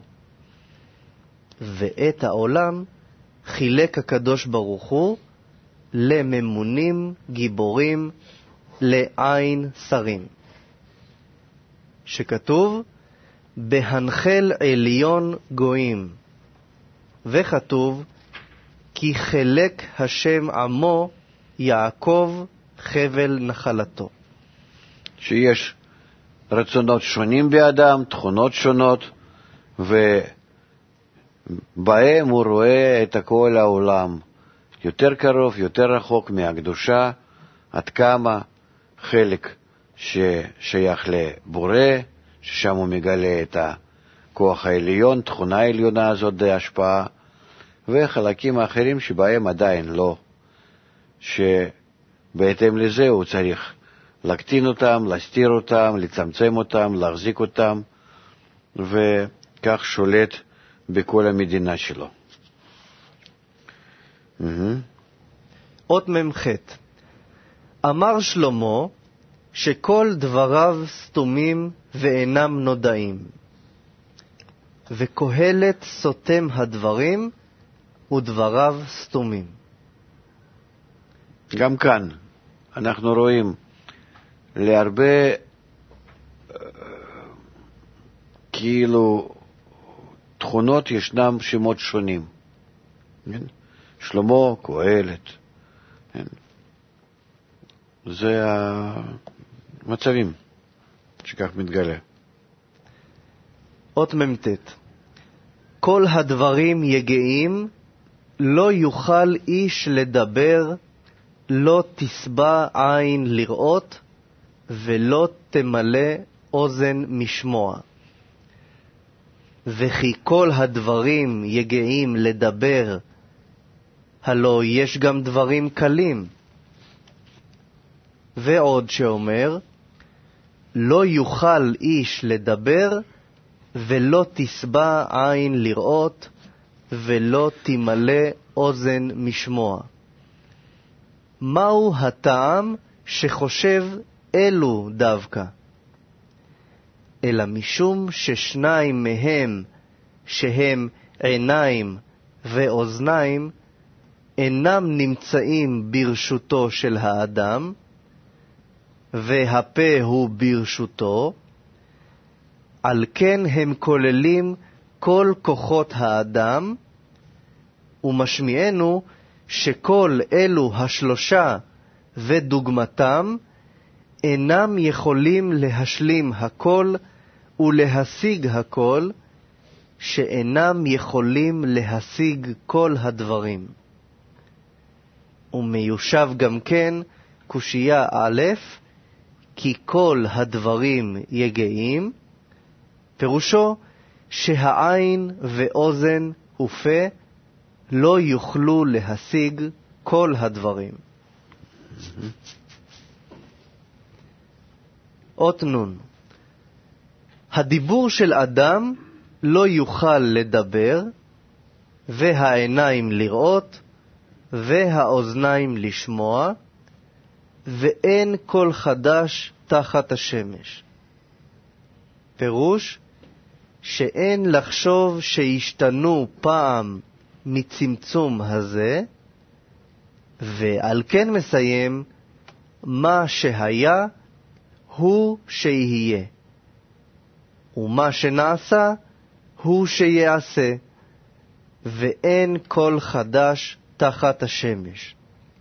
ואת העולם חילק הקדוש ברוך הוא לממונים, גיבורים, לעין שרים. שכתוב, בהנחל עליון גויים. וכתוב, כי חלק השם עמו יעקב חבל נחלתו. שיש רצונות שונים באדם, תכונות שונות, ובהם הוא רואה את כל העולם, יותר קרוב, יותר רחוק מהקדושה, עד כמה חלק ששייך לבורא, ששם הוא מגלה את הכוח העליון, תכונה העליונה הזאת בהשפעה, וחלקים האחרים שבהם עדיין לא, שבהתאם לזה הוא צריך להקטין אותם, להסתיר אותם, לצמצם אותם, להחזיק אותם, וכך שולט בכל המדינה שלו. אות ממ"ח. אמר שלמה שכל דבריו סתומים ואינם נודעים, וקהלת סותם הדברים ודבריו סתומים. גם כאן אנחנו רואים להרבה כאילו תכונות ישנם שמות שונים. כן? שלמה, קהלת. כן? זה המצבים שכך מתגלה. אות מ"ט. כל הדברים יגעים, לא יוכל איש לדבר, לא תסבע עין לראות, ולא תמלא אוזן משמוע. וכי כל הדברים יגעים לדבר, הלא יש גם דברים קלים. ועוד שאומר, לא יוכל איש לדבר, ולא תסבע עין לראות, ולא תמלא אוזן משמוע. מהו הטעם שחושב אלו דווקא? אלא משום ששניים מהם, שהם עיניים ואוזניים, אינם נמצאים ברשותו של האדם, והפה הוא ברשותו, על כן הם כוללים כל כוחות האדם, ומשמיענו שכל אלו השלושה ודוגמתם אינם יכולים להשלים הכל ולהשיג הכל, שאינם יכולים להשיג כל הדברים. ומיושב גם כן קושייה א', כי כל הדברים יגעים, פירושו שהעין ואוזן ופה לא יוכלו להשיג כל הדברים. אות נון. הדיבור של אדם לא יוכל לדבר, והעיניים לראות, והאוזניים לשמוע, ואין כל חדש תחת השמש. פירוש שאין לחשוב שישתנו פעם מצמצום הזה, ועל כן מסיים, מה שהיה הוא שיהיה, ומה שנעשה הוא שיעשה, ואין כל חדש תחת השמש.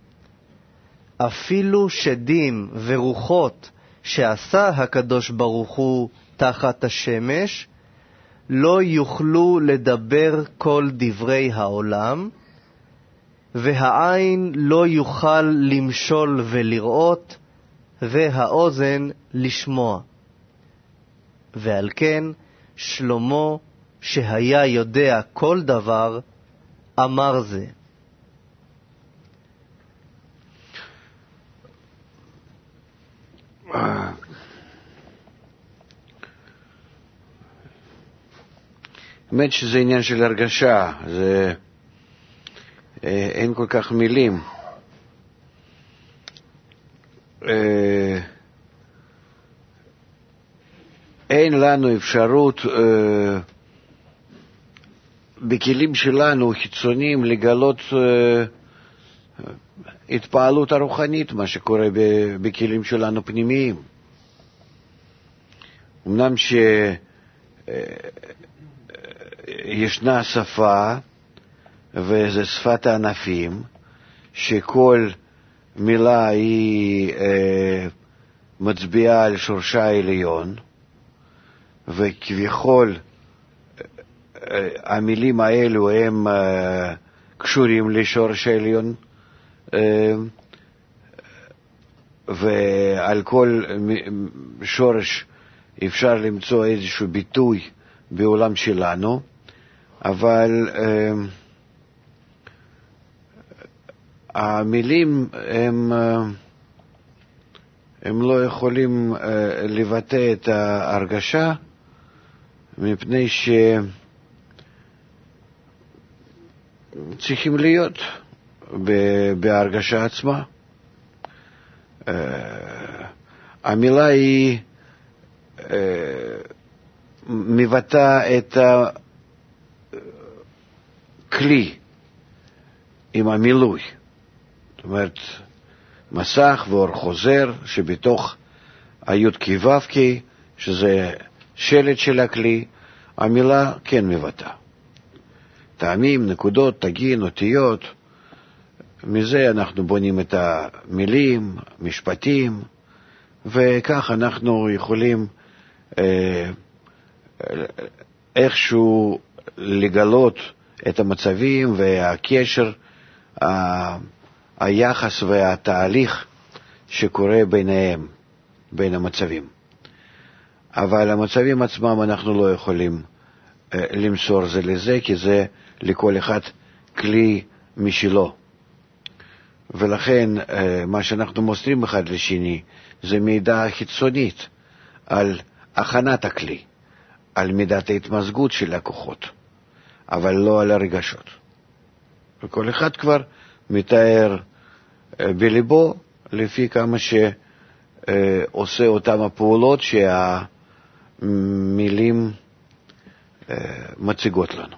אפילו שדים ורוחות שעשה הקדוש ברוך הוא תחת השמש, לא יוכלו לדבר כל דברי העולם, והעין לא יוכל למשול ולראות, והאוזן לשמוע. ועל כן שלמה, שהיה יודע כל דבר, אמר זה. האמת שזה עניין של הרגשה, זה אין כל כך מילים. אין לנו אפשרות בכלים שלנו חיצוניים לגלות התפעלות הרוחנית, מה שקורה בכלים שלנו פנימיים. אמנם שישנה שפה, וזה שפת הענפים, שכל מילה היא מצביעה על שורשה העליון, וכביכול המילים האלו הם קשורים לשורש העליון, ועל כל שורש אפשר למצוא איזשהו ביטוי בעולם שלנו, אבל המילים הם, הם לא יכולים לבטא את ההרגשה, מפני שצריכים להיות בהרגשה עצמה. המילה היא מבטא את הכלי עם המילוי. זאת אומרת, מסך ואור חוזר שבתוך היות כי וו כי, שזה שלט של הכלי, המילה כן מבטא. טעמים, נקודות, תגין, אותיות, מזה אנחנו בונים את המילים, משפטים, וכך אנחנו יכולים אה, איכשהו לגלות את המצבים והקשר, ה, היחס והתהליך שקורה ביניהם, בין המצבים. אבל המצבים עצמם אנחנו לא יכולים אה, למסור זה לזה, כי זה לכל אחד כלי משלו. ולכן מה שאנחנו מוסרים אחד לשני זה מידע חיצונית על הכנת הכלי, על מידת ההתמזגות של הכוחות, אבל לא על הרגשות. וכל אחד כבר מתאר בליבו לפי כמה שעושה אותם הפעולות שהמילים מציגות לנו.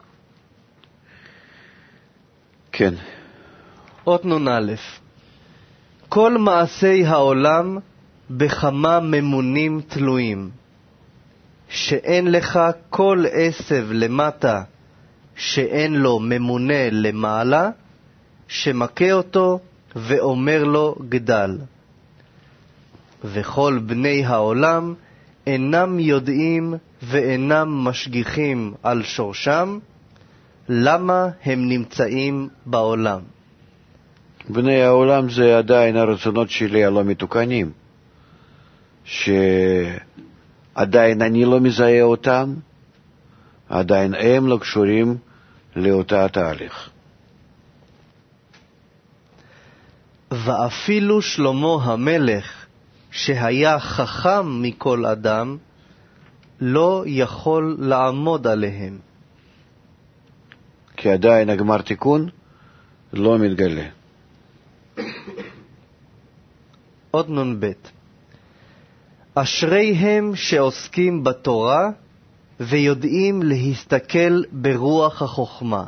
כן. אות נון א', כל מעשי העולם בכמה ממונים תלויים, שאין לך כל עשב למטה שאין לו ממונה למעלה, שמכה אותו ואומר לו גדל. וכל בני העולם אינם יודעים ואינם משגיחים על שורשם, למה הם נמצאים בעולם. בני העולם זה עדיין הרצונות שלי הלא מתוקנים, שעדיין אני לא מזהה אותם, עדיין הם לא קשורים לאותה תהליך. ואפילו שלמה המלך, שהיה חכם מכל אדם, לא יכול לעמוד עליהם. כי עדיין הגמר תיקון לא מתגלה. עוד נון ב', אשריהם שעוסקים בתורה ויודעים להסתכל ברוח החוכמה.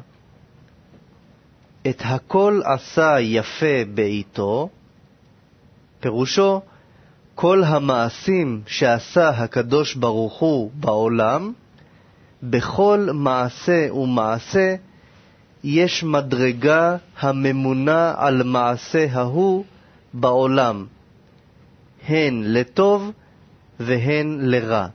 את הכל עשה יפה בעיתו, פירושו כל המעשים שעשה הקדוש ברוך הוא בעולם, בכל מעשה ומעשה יש מדרגה הממונה על מעשה ההוא בעולם, הן לטוב והן לרע,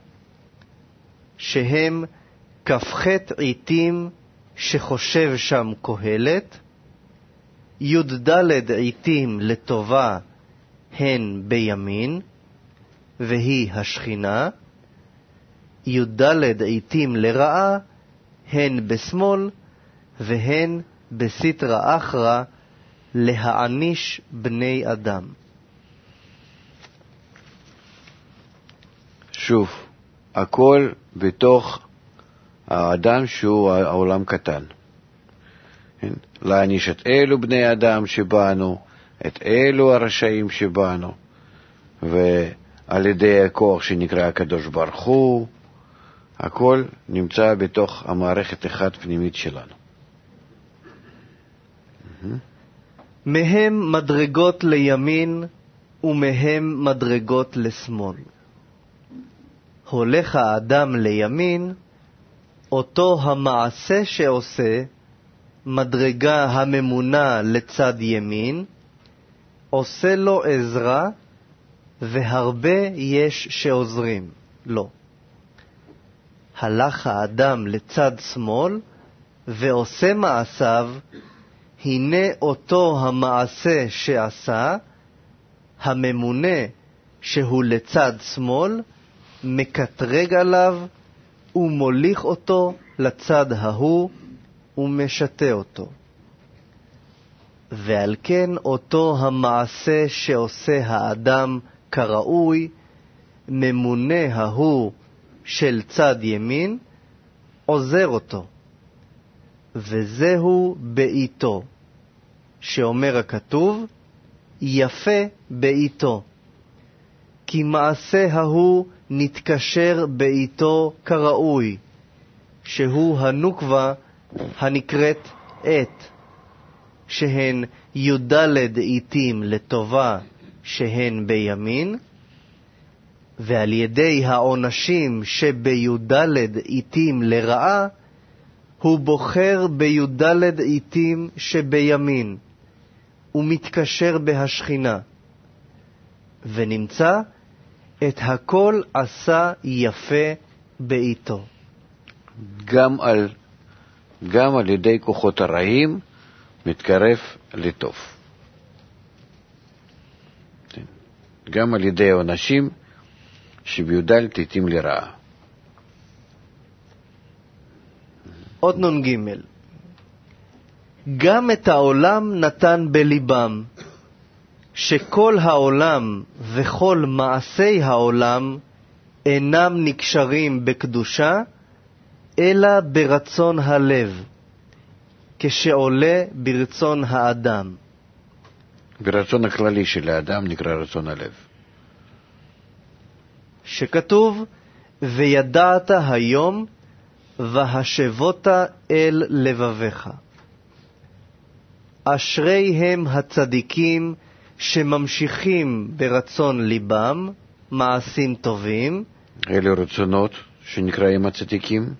שהם כ"ח עיתים שחושב שם קהלת, י"ד עיתים לטובה הן בימין, והיא השכינה, י"ד עיתים לרעה הן בשמאל, והן בסתרא אחרא להעניש בני אדם. שוב, הכל בתוך האדם שהוא העולם קטן. להעניש את אלו בני אדם שבאנו, את אלו הרשעים שבאנו, ועל ידי הכוח שנקרא הקדוש ברוך הוא, הכל נמצא בתוך המערכת אחת פנימית שלנו. מהם מדרגות לימין ומהם מדרגות לשמאל. הולך האדם לימין, אותו המעשה שעושה, מדרגה הממונה לצד ימין, עושה לו עזרה, והרבה יש שעוזרים לו. הלך האדם לצד שמאל ועושה מעשיו, הנה אותו המעשה שעשה, הממונה שהוא לצד שמאל, מקטרג עליו ומוליך אותו לצד ההוא ומשתה אותו. ועל כן אותו המעשה שעושה האדם כראוי, ממונה ההוא של צד ימין, עוזר אותו. וזהו בעיתו, שאומר הכתוב, יפה בעיתו. כי מעשה ההוא נתקשר בעיתו כראוי, שהוא הנוקבה הנקראת עת, שהן יודלד עיתים לטובה שהן בימין, ועל ידי העונשים שביודלד עיתים לרעה, הוא בוחר ביודלד עיתים שבימין, ומתקשר בהשכינה, ונמצא את הכל עשה יפה בעיתו. גם על, גם על ידי כוחות הרעים מתקרב לטוב. גם על ידי העונשים שביודלד עיתים לרעה. עוד נ"ג. גם את העולם נתן בליבם, שכל העולם וכל מעשי העולם אינם נקשרים בקדושה, אלא ברצון הלב, כשעולה ברצון האדם. ברצון הכללי של האדם נקרא רצון הלב. שכתוב, וידעת היום והשבות אל לבביך. אשרי הם הצדיקים שממשיכים ברצון ליבם, מעשים טובים. אלו רצונות שנקראים הצדיקים.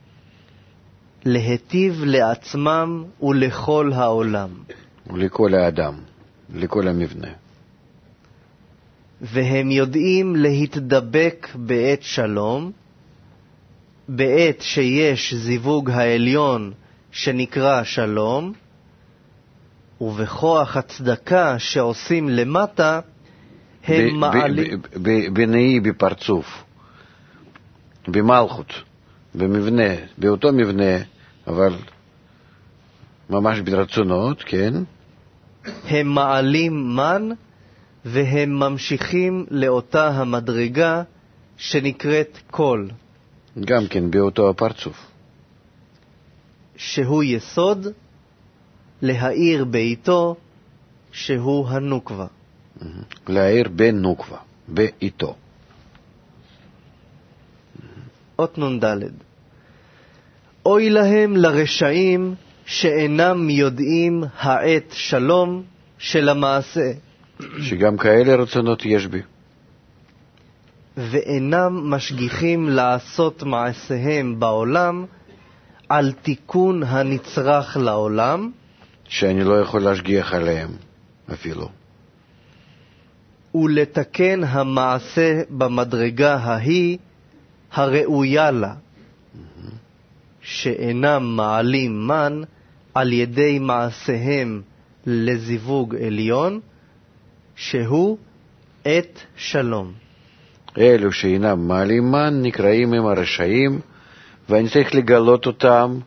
להטיב לעצמם ולכל העולם. ולכל האדם, לכל המבנה. והם יודעים להתדבק בעת שלום, בעת שיש זיווג העליון שנקרא שלום, ובכוח הצדקה שעושים למטה, הם מעלים... בנאי בפרצוף, במלכות, במבנה, באותו מבנה, אבל ממש ברצונות, כן? הם מעלים מן, והם ממשיכים לאותה המדרגה שנקראת קול. גם כן באותו הפרצוף. שהוא יסוד, להאיר בעיתו, שהוא הנוקבה. להאיר בנוקבה, בעיתו. אות נ"ד. אוי להם לרשעים שאינם יודעים העת שלום של המעשה. שגם כאלה רצונות יש בי. ואינם משגיחים לעשות מעשיהם בעולם על תיקון הנצרך לעולם, שאני לא יכול להשגיח עליהם אפילו. ולתקן המעשה במדרגה ההיא הראויה לה, mm-hmm. שאינם מעלים מן על ידי מעשיהם לזיווג עליון, שהוא עת שלום. אלו שאינם מעלים מן נקראים הם הרשעים, ואני צריך לגלות אותם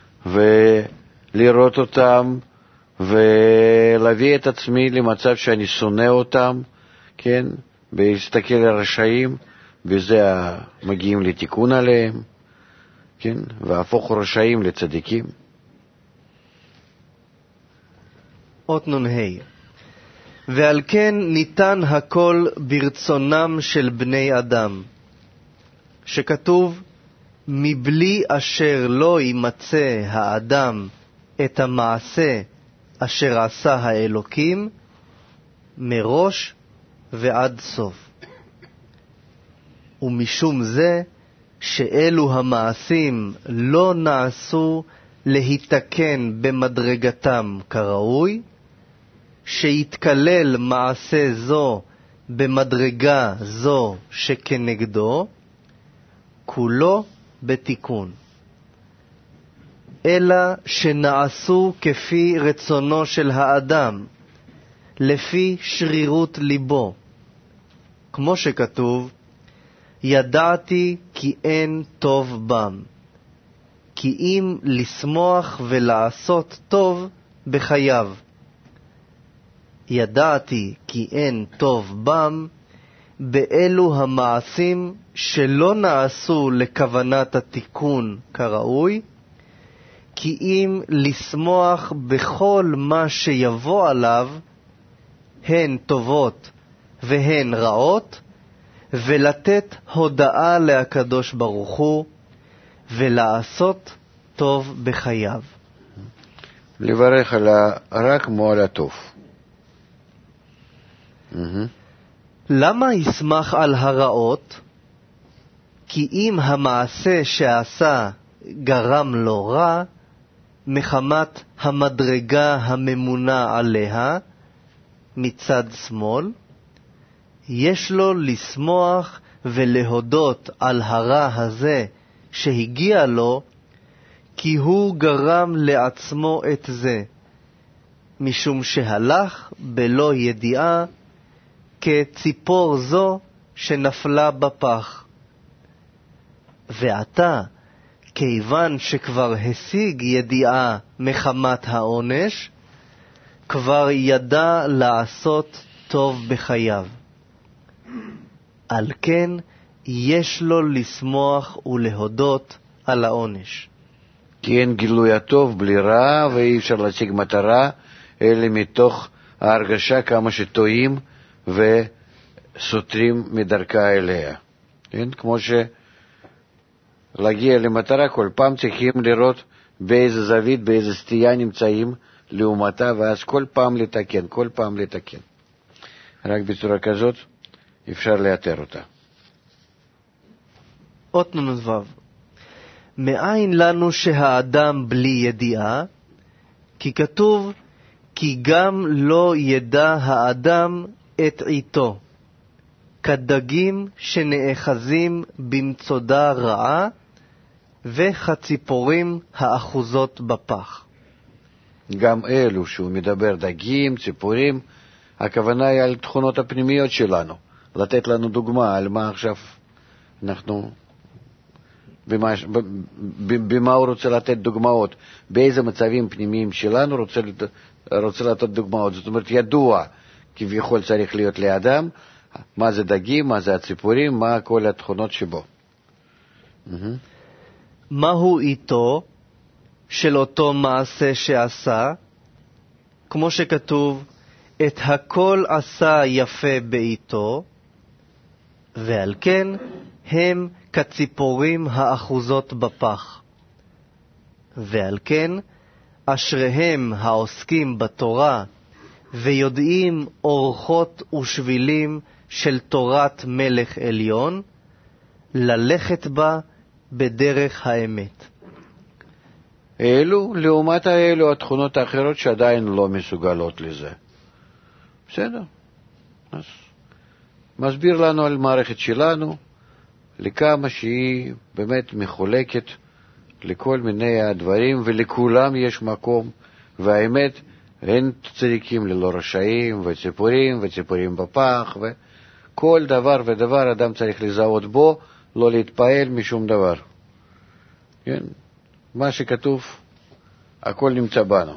ולראות אותם ולהביא את עצמי למצב שאני שונא אותם, כן? ולהסתכל על הרשעים, וזה מגיעים לתיקון עליהם, כן? והפוכו רשעים לצדיקים. אות נ"ה. ועל כן ניתן הכל ברצונם של בני אדם, שכתוב, מבלי אשר לא יימצא האדם את המעשה אשר עשה האלוקים, מראש ועד סוף. ומשום זה שאלו המעשים לא נעשו להתקן במדרגתם כראוי, שיתקלל מעשה זו במדרגה זו שכנגדו, כולו בתיקון, אלא שנעשו כפי רצונו של האדם, לפי שרירות ליבו, כמו שכתוב, ידעתי כי אין טוב בם, כי אם לשמוח ולעשות טוב בחייו. ידעתי כי אין טוב בם, באלו המעשים שלא נעשו לכוונת התיקון כראוי, כי אם לשמוח בכל מה שיבוא עליו, הן טובות והן רעות, ולתת הודאה להקדוש ברוך הוא, ולעשות טוב בחייו. לברך על הרע כמו על הטוב. למה ישמח על הרעות? כי אם המעשה שעשה גרם לו רע, מחמת המדרגה הממונה עליה, מצד שמאל, יש לו לשמוח ולהודות על הרע הזה שהגיע לו, כי הוא גרם לעצמו את זה, משום שהלך בלא ידיעה, כציפור זו שנפלה בפח. ועתה, כיוון שכבר השיג ידיעה מחמת העונש, כבר ידע לעשות טוב בחייו. על כן יש לו לשמוח ולהודות על העונש. כי אין גילוי הטוב בלי רע, ואי אפשר להשיג מטרה, אלא מתוך ההרגשה כמה שטועים וסותרים מדרכה אליה. כן? כמו שלהגיע למטרה, כל פעם צריכים לראות באיזה זווית, באיזה סטייה נמצאים לעומתה, ואז כל פעם לתקן, כל פעם לתקן. רק בצורה כזאת אפשר לאתר אותה. אות נ"ו. מאין לנו שהאדם בלי ידיעה? כי כתוב, כי גם לא ידע האדם את עיתו, כדגים שנאחזים במצודה רעה, וכציפורים האחוזות בפח. גם אלו שהוא מדבר דגים, ציפורים, הכוונה היא על תכונות הפנימיות שלנו. לתת לנו דוגמה על מה עכשיו אנחנו, במה, במה הוא רוצה לתת דוגמאות, באיזה מצבים פנימיים שלנו רוצה, רוצה לתת דוגמאות. זאת אומרת, ידוע כביכול צריך להיות לאדם, מה זה דגים, מה זה הציפורים, מה כל התכונות שבו. מהו איתו של אותו מעשה שעשה? כמו שכתוב, את הכל עשה יפה בעיתו, ועל כן הם כציפורים האחוזות בפח. ועל כן אשריהם העוסקים בתורה ויודעים אורחות ושבילים של תורת מלך עליון, ללכת בה בדרך האמת. אלו, לעומת האלו, התכונות האחרות שעדיין לא מסוגלות לזה. בסדר. אז מסביר לנו על מערכת שלנו, לכמה שהיא באמת מחולקת לכל מיני הדברים, ולכולם יש מקום, והאמת, אין צדיקים ללא רשעים, וציפורים, וציפורים בפח, וכל דבר ודבר אדם צריך לזהות בו, לא להתפעל משום דבר. כן? מה שכתוב, הכל נמצא בנו.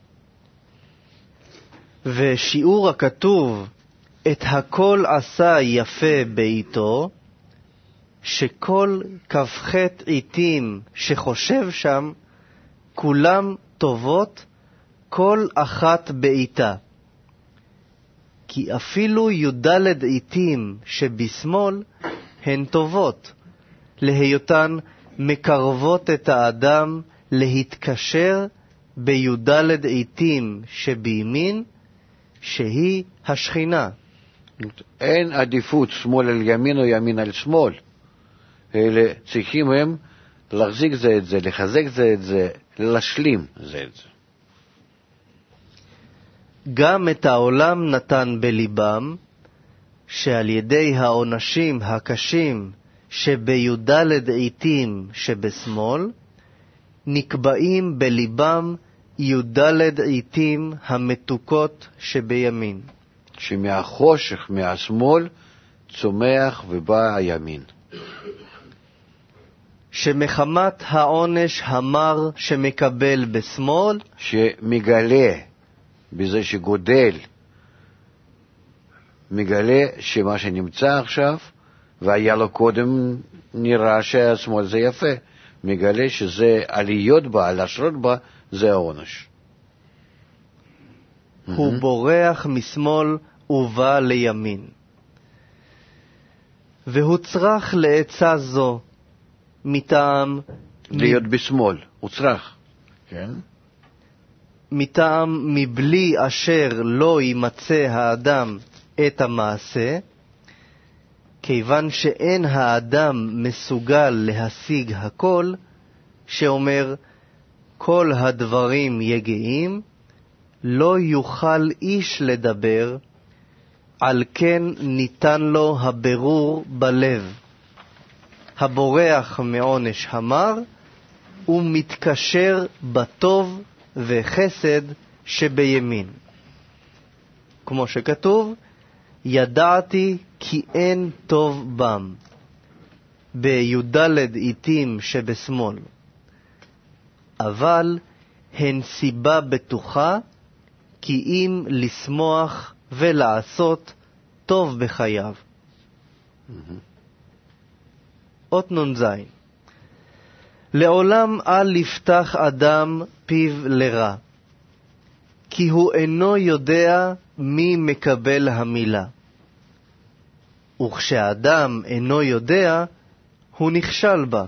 ושיעור הכתוב, את הכל עשה יפה בעיתו, שכל כ"ח עיתים שחושב שם, כולם טובות, כל אחת בעיתה. כי אפילו י"ד עיתים שבשמאל הן טובות, להיותן מקרבות את האדם להתקשר בי"ד עיתים שבימין, שהיא השכינה. אין עדיפות שמאל על ימין או ימין על שמאל. אלה צריכים הם להחזיק זה את זה, לחזק זה את זה, להשלים זה את זה. גם את העולם נתן בליבם, שעל ידי העונשים הקשים שבי"ד עיתים שבשמאל, נקבעים בליבם י"ד עיתים המתוקות שבימין. שמהחושך, מהשמאל, צומח ובא הימין. שמחמת העונש המר שמקבל בשמאל, שמגלה בזה שגודל, מגלה שמה שנמצא עכשיו, והיה לו קודם נראה שהשמאל זה יפה, מגלה שזה עליות בה, לשרות בה, זה העונש. הוא בורח משמאל ובא לימין. והוא צריך לעצה זו, מטעם להיות בשמאל, הוא צריך. כן? מטעם מבלי אשר לא יימצא האדם את המעשה, כיוון שאין האדם מסוגל להשיג הכל, שאומר כל הדברים יגעים, לא יוכל איש לדבר, על כן ניתן לו הברור בלב. הבורח מעונש המר, הוא מתקשר בטוב וחסד שבימין. כמו שכתוב, ידעתי כי אין טוב בם, בי"ד עיתים שבשמאל. אבל הן סיבה בטוחה, כי אם לשמוח ולעשות טוב בחייו. אות נ"ז. לעולם אל יפתח אדם פיו לרע, כי הוא אינו יודע מי מקבל המילה. וכשאדם אינו יודע, הוא נכשל בה.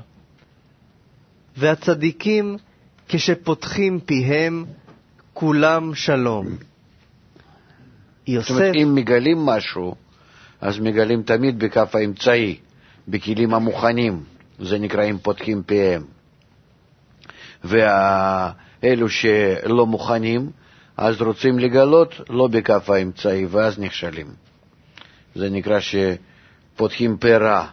והצדיקים, כשפותחים פיהם, כולם שלום. יוסף... זאת אומרת, אם מגלים משהו, אז מגלים תמיד בכף האמצעי, בכלים המוכנים, זה נקראים פותחים פיהם. ואלו שלא מוכנים, אז רוצים לגלות לא בכף האמצעי, ואז נכשלים. זה נקרא שפותחים פה רע.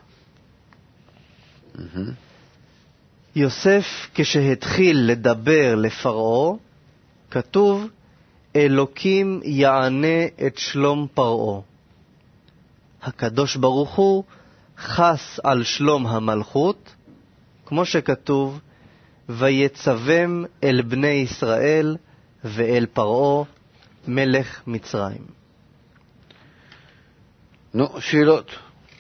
יוסף, כשהתחיל לדבר לפרעה, כתוב, אלוקים יענה את שלום פרעה. הקדוש ברוך הוא חס על שלום המלכות, כמו שכתוב, ויצבם אל בני ישראל ואל פרעה מלך מצרים. נו, שאלות.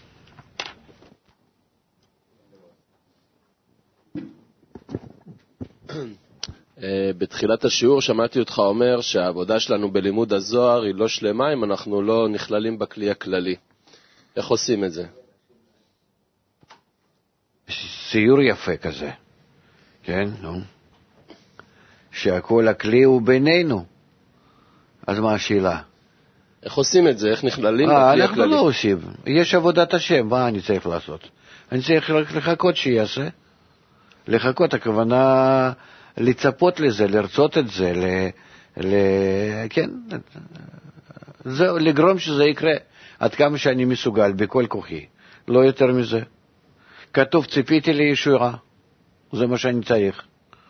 בתחילת השיעור שמעתי אותך אומר שהעבודה שלנו בלימוד הזוהר היא לא שלמה אם אנחנו לא נכללים בכלי הכללי. איך עושים את זה? ציור יפה כזה, כן, נו. שהכל הכלי הוא בינינו. אז מה השאלה? איך עושים את זה? איך נכללים בכלי הכללי? אנחנו לא עושים. יש עבודת השם, מה אני צריך לעשות? אני צריך לחכות שיעשה. לחכות, הכוונה לצפות לזה, לרצות את זה, ל... ל... כן, זה, לגרום שזה יקרה, עד כמה שאני מסוגל, בכל כוחי, לא יותר מזה. כתוב, ציפיתי לישועה, זה מה שאני צריך.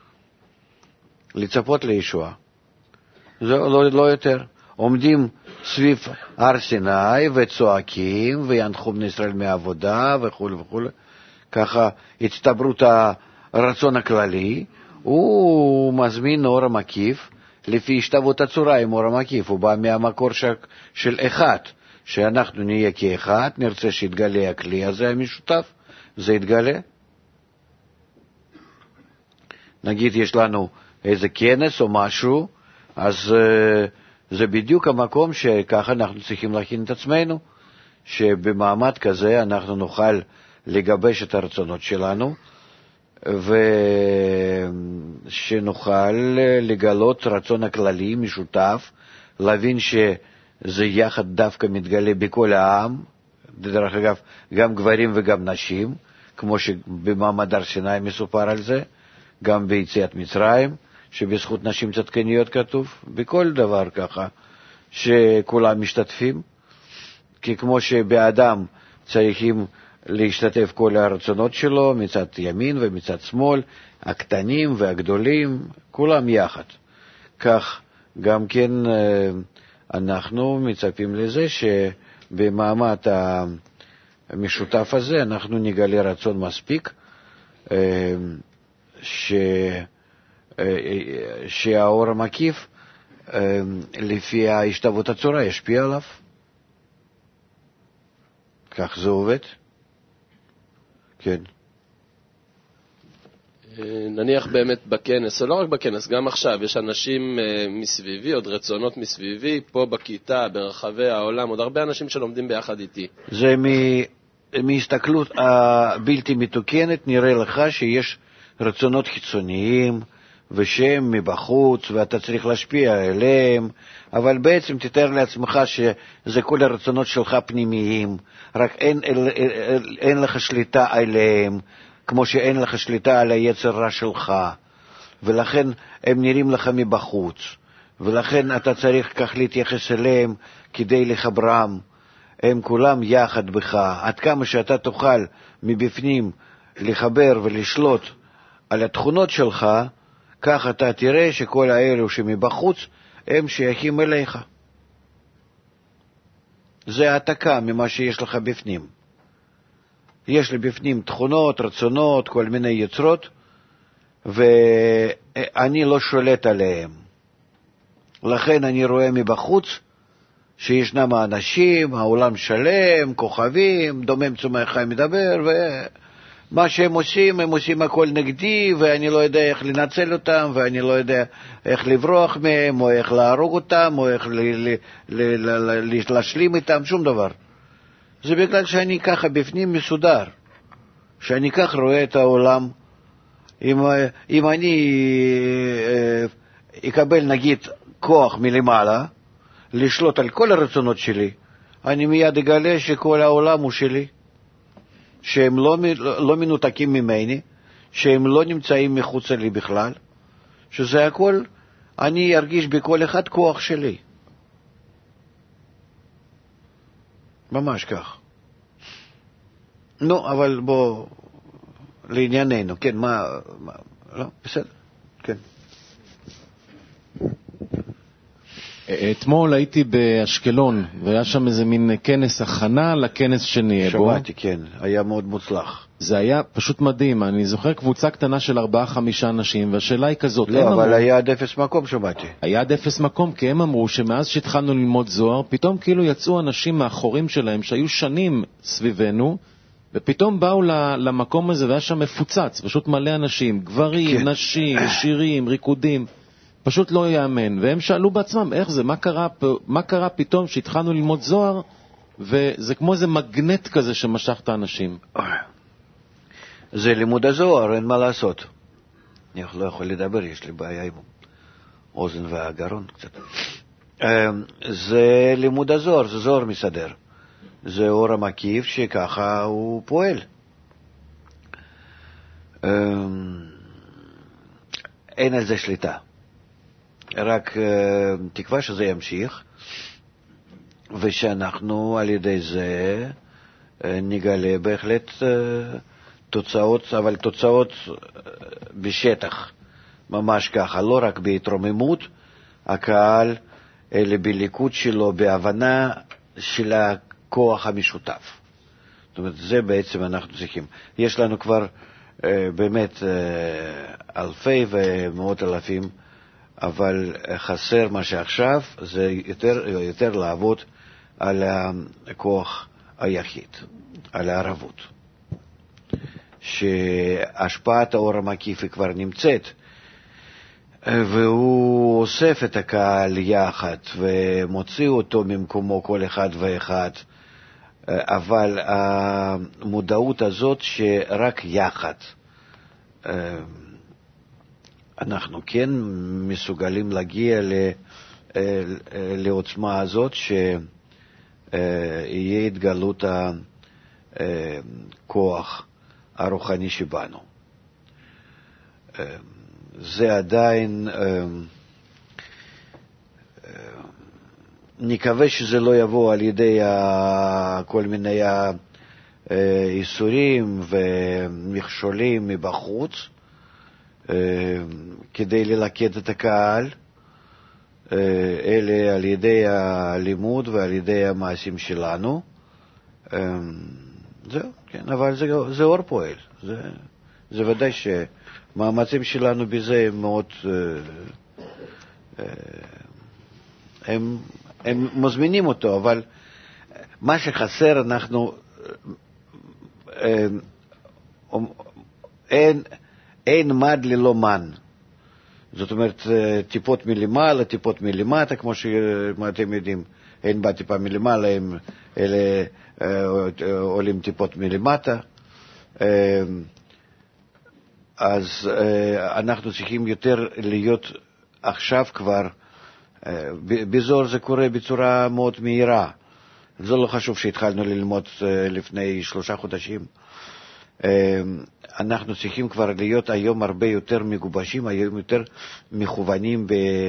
לצפות לישועה. זה לא, לא יותר. עומדים סביב הר סיני וצועקים וינחו בני ישראל מעבודה וכו' וכו'. ככה הצטברות הרצון הכללי, הוא מזמין אור המקיף, לפי השתוות הצורה עם אור המקיף, הוא בא מהמקור ש... של אחד, שאנחנו נהיה כאחד, נרצה שיתגלה הכלי הזה המשותף, זה יתגלה. נגיד יש לנו איזה כנס או משהו, אז uh, זה בדיוק המקום שככה אנחנו צריכים להכין את עצמנו, שבמעמד כזה אנחנו נוכל לגבש את הרצונות שלנו, ושנוכל לגלות רצון הכללי משותף, להבין שזה יחד דווקא מתגלה בכל העם, דרך אגב, גם גברים וגם נשים, כמו שבמעמד הר סיני מסופר על זה, גם ביציאת מצרים, שבזכות נשים צדקניות כתוב, בכל דבר ככה, שכולם משתתפים, כי כמו שבאדם צריכים להשתתף כל הרצונות שלו, מצד ימין ומצד שמאל, הקטנים והגדולים, כולם יחד. כך גם כן אנחנו מצפים לזה שבמעמד המשותף הזה אנחנו נגלה רצון מספיק, ש... שהאור המקיף לפי ההשתוות הצורה ישפיע עליו. כך זה עובד. כן. נניח באמת בכנס, או לא רק בכנס, גם עכשיו, יש אנשים מסביבי, עוד רצונות מסביבי, פה בכיתה, ברחבי העולם, עוד הרבה אנשים שלומדים ביחד איתי. זה מהסתכלות הבלתי מתוקנת, נראה לך שיש רצונות חיצוניים, ושהם מבחוץ, ואתה צריך להשפיע עליהם, אבל בעצם תתאר לעצמך שזה כל הרצונות שלך פנימיים, רק אין, אין, אין לך שליטה עליהם, כמו שאין לך שליטה על היצר רע שלך, ולכן הם נראים לך מבחוץ, ולכן אתה צריך כך להתייחס אליהם כדי לחברם, הם כולם יחד בך, עד כמה שאתה תוכל מבפנים לחבר ולשלוט על התכונות שלך, כך אתה תראה שכל האלו שמבחוץ הם שייכים אליך. זה העתקה ממה שיש לך בפנים. יש לי בפנים תכונות, רצונות, כל מיני יצרות, ואני לא שולט עליהם. לכן אני רואה מבחוץ שישנם האנשים, העולם שלם, כוכבים, דומם צומח חי מדבר, ומה שהם עושים, הם עושים הכל נגדי, ואני לא יודע איך לנצל אותם, ואני לא יודע איך לברוח מהם, או איך להרוג אותם, או איך ל- ל- ל- להשלים איתם, שום דבר. זה בגלל שאני ככה בפנים מסודר, שאני כך רואה את העולם. אם, אם אני אה, אקבל נגיד כוח מלמעלה, לשלוט על כל הרצונות שלי, אני מיד אגלה שכל העולם הוא שלי, שהם לא, לא מנותקים ממני, שהם לא נמצאים מחוץ לי בכלל, שזה הכל, אני ארגיש בכל אחד כוח שלי. ממש כך. נו, אבל בוא, לענייננו, כן, מה, מה לא, בסדר, כן. אתמול הייתי באשקלון, והיה שם איזה מין כנס הכנה לכנס שנהיה בו. שמעתי, כן, היה מאוד מוצלח. זה היה פשוט מדהים, אני זוכר קבוצה קטנה של ארבעה חמישה אנשים, והשאלה היא כזאת. לא, אבל אמרו, היה עד אפס מקום, שמעתי. היה עד אפס מקום, כי הם אמרו שמאז שהתחלנו ללמוד זוהר, פתאום כאילו יצאו אנשים מאחורים שלהם, שהיו שנים סביבנו, ופתאום באו למקום הזה, והיה שם מפוצץ, פשוט מלא אנשים, גברים, כן. נשים, שירים, ריקודים. פשוט לא יאמן, והם שאלו בעצמם איך זה, מה קרה, מה קרה פתאום שהתחלנו ללמוד זוהר, וזה כמו איזה מגנט כזה שמשך את האנשים. זה לימוד הזוהר, אין מה לעשות. אני לא יכול לדבר, יש לי בעיה עם אוזן והגרון קצת. זה לימוד הזוהר, זה זוהר מסדר. זה אור המקיף שככה הוא פועל. אין על זה שליטה. רק uh, תקווה שזה ימשיך, ושאנחנו על ידי זה uh, נגלה בהחלט uh, תוצאות, אבל תוצאות uh, בשטח, ממש ככה, לא רק בהתרוממות הקהל, אלא בליקוד שלו, בהבנה של הכוח המשותף. זאת אומרת, זה בעצם אנחנו צריכים. יש לנו כבר uh, באמת uh, אלפי ומאות אלפים, אבל חסר מה שעכשיו, זה יותר, יותר לעבוד על הכוח היחיד, על הערבות. שהשפעת האור המקיף היא כבר נמצאת, והוא אוסף את הקהל יחד, ומוציא אותו ממקומו כל אחד ואחד, אבל המודעות הזאת שרק יחד, אנחנו כן מסוגלים להגיע לעוצמה הזאת שיהיה התגלות הכוח הרוחני שבנו. זה עדיין, נקווה שזה לא יבוא על ידי כל מיני איסורים ומכשולים מבחוץ, כדי ללכד את הקהל, אלה על ידי הלימוד ועל ידי המעשים שלנו. זהו, כן, אבל זה, זה אור פועל. זה, זה ודאי שמאמצים שלנו בזה הם מאוד... הם, הם מזמינים אותו, אבל מה שחסר אנחנו... אין, אין מד ללא מן. זאת אומרת, טיפות מלמעלה, טיפות מלמטה, כמו שאתם יודעים. אין בה טיפה מלמעלה, הם אלה עולים טיפות מלמטה. אז אנחנו צריכים יותר להיות עכשיו כבר, בזור זה קורה בצורה מאוד מהירה. זה לא חשוב שהתחלנו ללמוד לפני שלושה חודשים. אנחנו צריכים כבר להיות היום הרבה יותר מגובשים, היום יותר מכוונים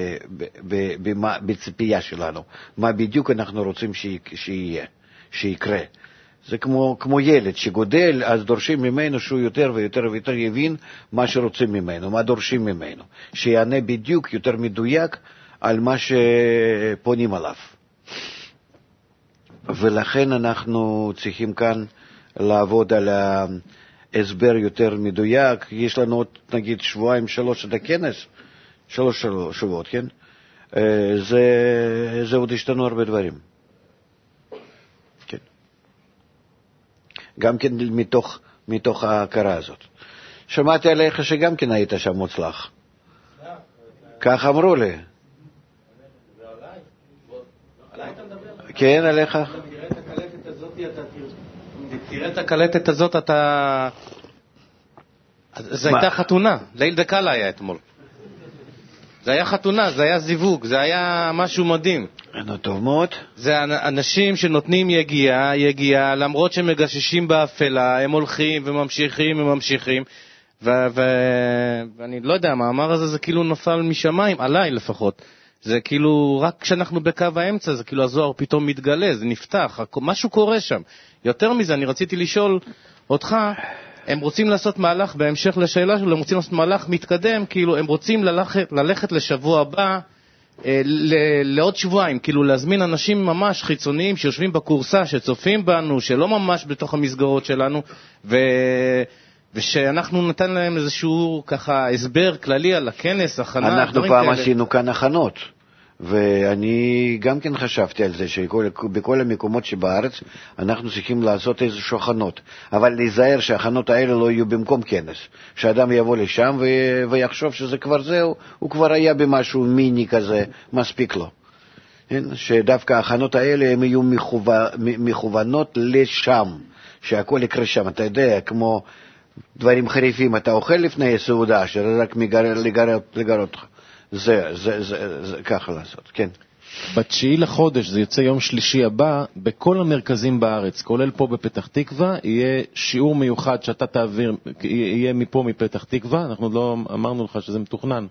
בציפייה שלנו. מה בדיוק אנחנו רוצים שיהיה, שיקרה. זה כמו, כמו ילד שגודל, אז דורשים ממנו שהוא יותר ויותר ויותר יבין מה שרוצים ממנו, מה דורשים ממנו. שיענה בדיוק יותר מדויק על מה שפונים עליו. ולכן אנחנו צריכים כאן לעבוד על ההסבר יותר מדויק. יש לנו עוד נגיד שבועיים שלוש עד הכנס, שלוש שבועות, כן? זה, זה עוד השתנו הרבה דברים. כן. גם כן מתוך, מתוך ההכרה הזאת. שמעתי עליך שגם כן היית שם מוצלח. כך אמרו לי. כן, עליך. תראה את הקלטת הזאת, אתה... זה הייתה חתונה, ליל דקלה היה אתמול. זה היה חתונה, זה היה זיווג, זה היה משהו מדהים. נו, טוב מאוד. זה אנשים שנותנים יגיעה, יגיעה, למרות שמגששים באפלה, הם הולכים וממשיכים וממשיכים. ואני לא יודע, המאמר הזה זה כאילו נופל משמיים, עליי לפחות. זה כאילו, רק כשאנחנו בקו האמצע, זה כאילו הזוהר פתאום מתגלה, זה נפתח, משהו קורה שם. יותר מזה, אני רציתי לשאול אותך, הם רוצים לעשות מהלך, בהמשך לשאלה שלו, הם רוצים לעשות מהלך מתקדם, כאילו הם רוצים ללכת, ללכת לשבוע הבא, אה, ל- לעוד שבועיים, כאילו להזמין אנשים ממש חיצוניים שיושבים בקורסה, שצופים בנו, שלא ממש בתוך המסגרות שלנו, ו... ושאנחנו נתן להם איזשהו ככה הסבר כללי על הכנס, הכנה. אנחנו פעם כאלה. עשינו כאן הכנות, ואני גם כן חשבתי על זה, שבכל המקומות שבארץ אנחנו צריכים לעשות איזשהו הכנות, אבל להיזהר שההכנות האלה לא יהיו במקום כנס, שאדם יבוא לשם ו- ויחשוב שזה כבר זהו, הוא כבר היה במשהו מיני כזה, מספיק לו. שדווקא ההכנות האלה הם יהיו מכוון, מכוונות לשם, שהכל יקרה שם, אתה יודע, כמו... דברים חריפים, אתה אוכל לפני סעודה, שרק לגר אותך. זה, זה, זה, זה, ככה לעשות, כן. בתשיעי לחודש, זה יוצא יום שלישי הבא, בכל המרכזים בארץ, כולל פה בפתח תקווה, יהיה שיעור מיוחד שאתה תעביר, יהיה מפה מפתח תקווה, אנחנו לא אמרנו לך שזה מתוכנן.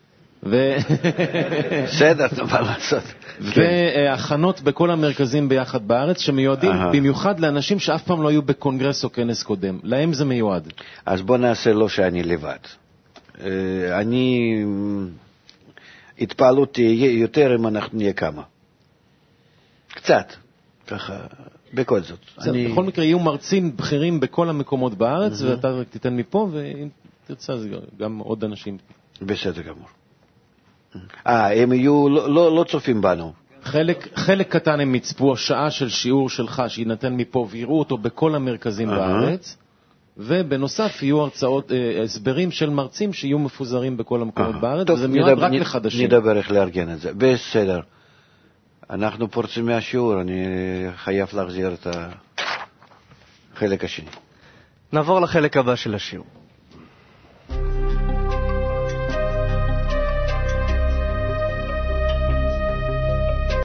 בסדר, מה לעשות. והכנות בכל המרכזים ביחד בארץ, שמיועדים במיוחד לאנשים שאף פעם לא היו בקונגרס או כנס קודם. להם זה מיועד. אז בוא נעשה לא שאני לבד. אני... התפעלות תהיה יותר אם אנחנו נהיה כמה. קצת, ככה, בכל זאת. בכל מקרה, יהיו מרצים בכירים בכל המקומות בארץ, ואתה רק תיתן מפה, ואם תרצה, זה גם עוד אנשים. בסדר גמור. אה, הם יהיו, לא, לא, לא צופים בנו. חלק, חלק קטן הם יצפו השעה של שיעור שלך שינתן מפה ויראו אותו בכל המרכזים בארץ, ובנוסף יהיו הרצאות, אה, הסברים של מרצים שיהיו מפוזרים בכל המקומות בארץ, וזה מיועד רק לחדשים. נדבר איך לארגן את זה. בסדר. אנחנו פורצים מהשיעור, אני חייב להחזיר את החלק השני. נעבור לחלק הבא של השיעור.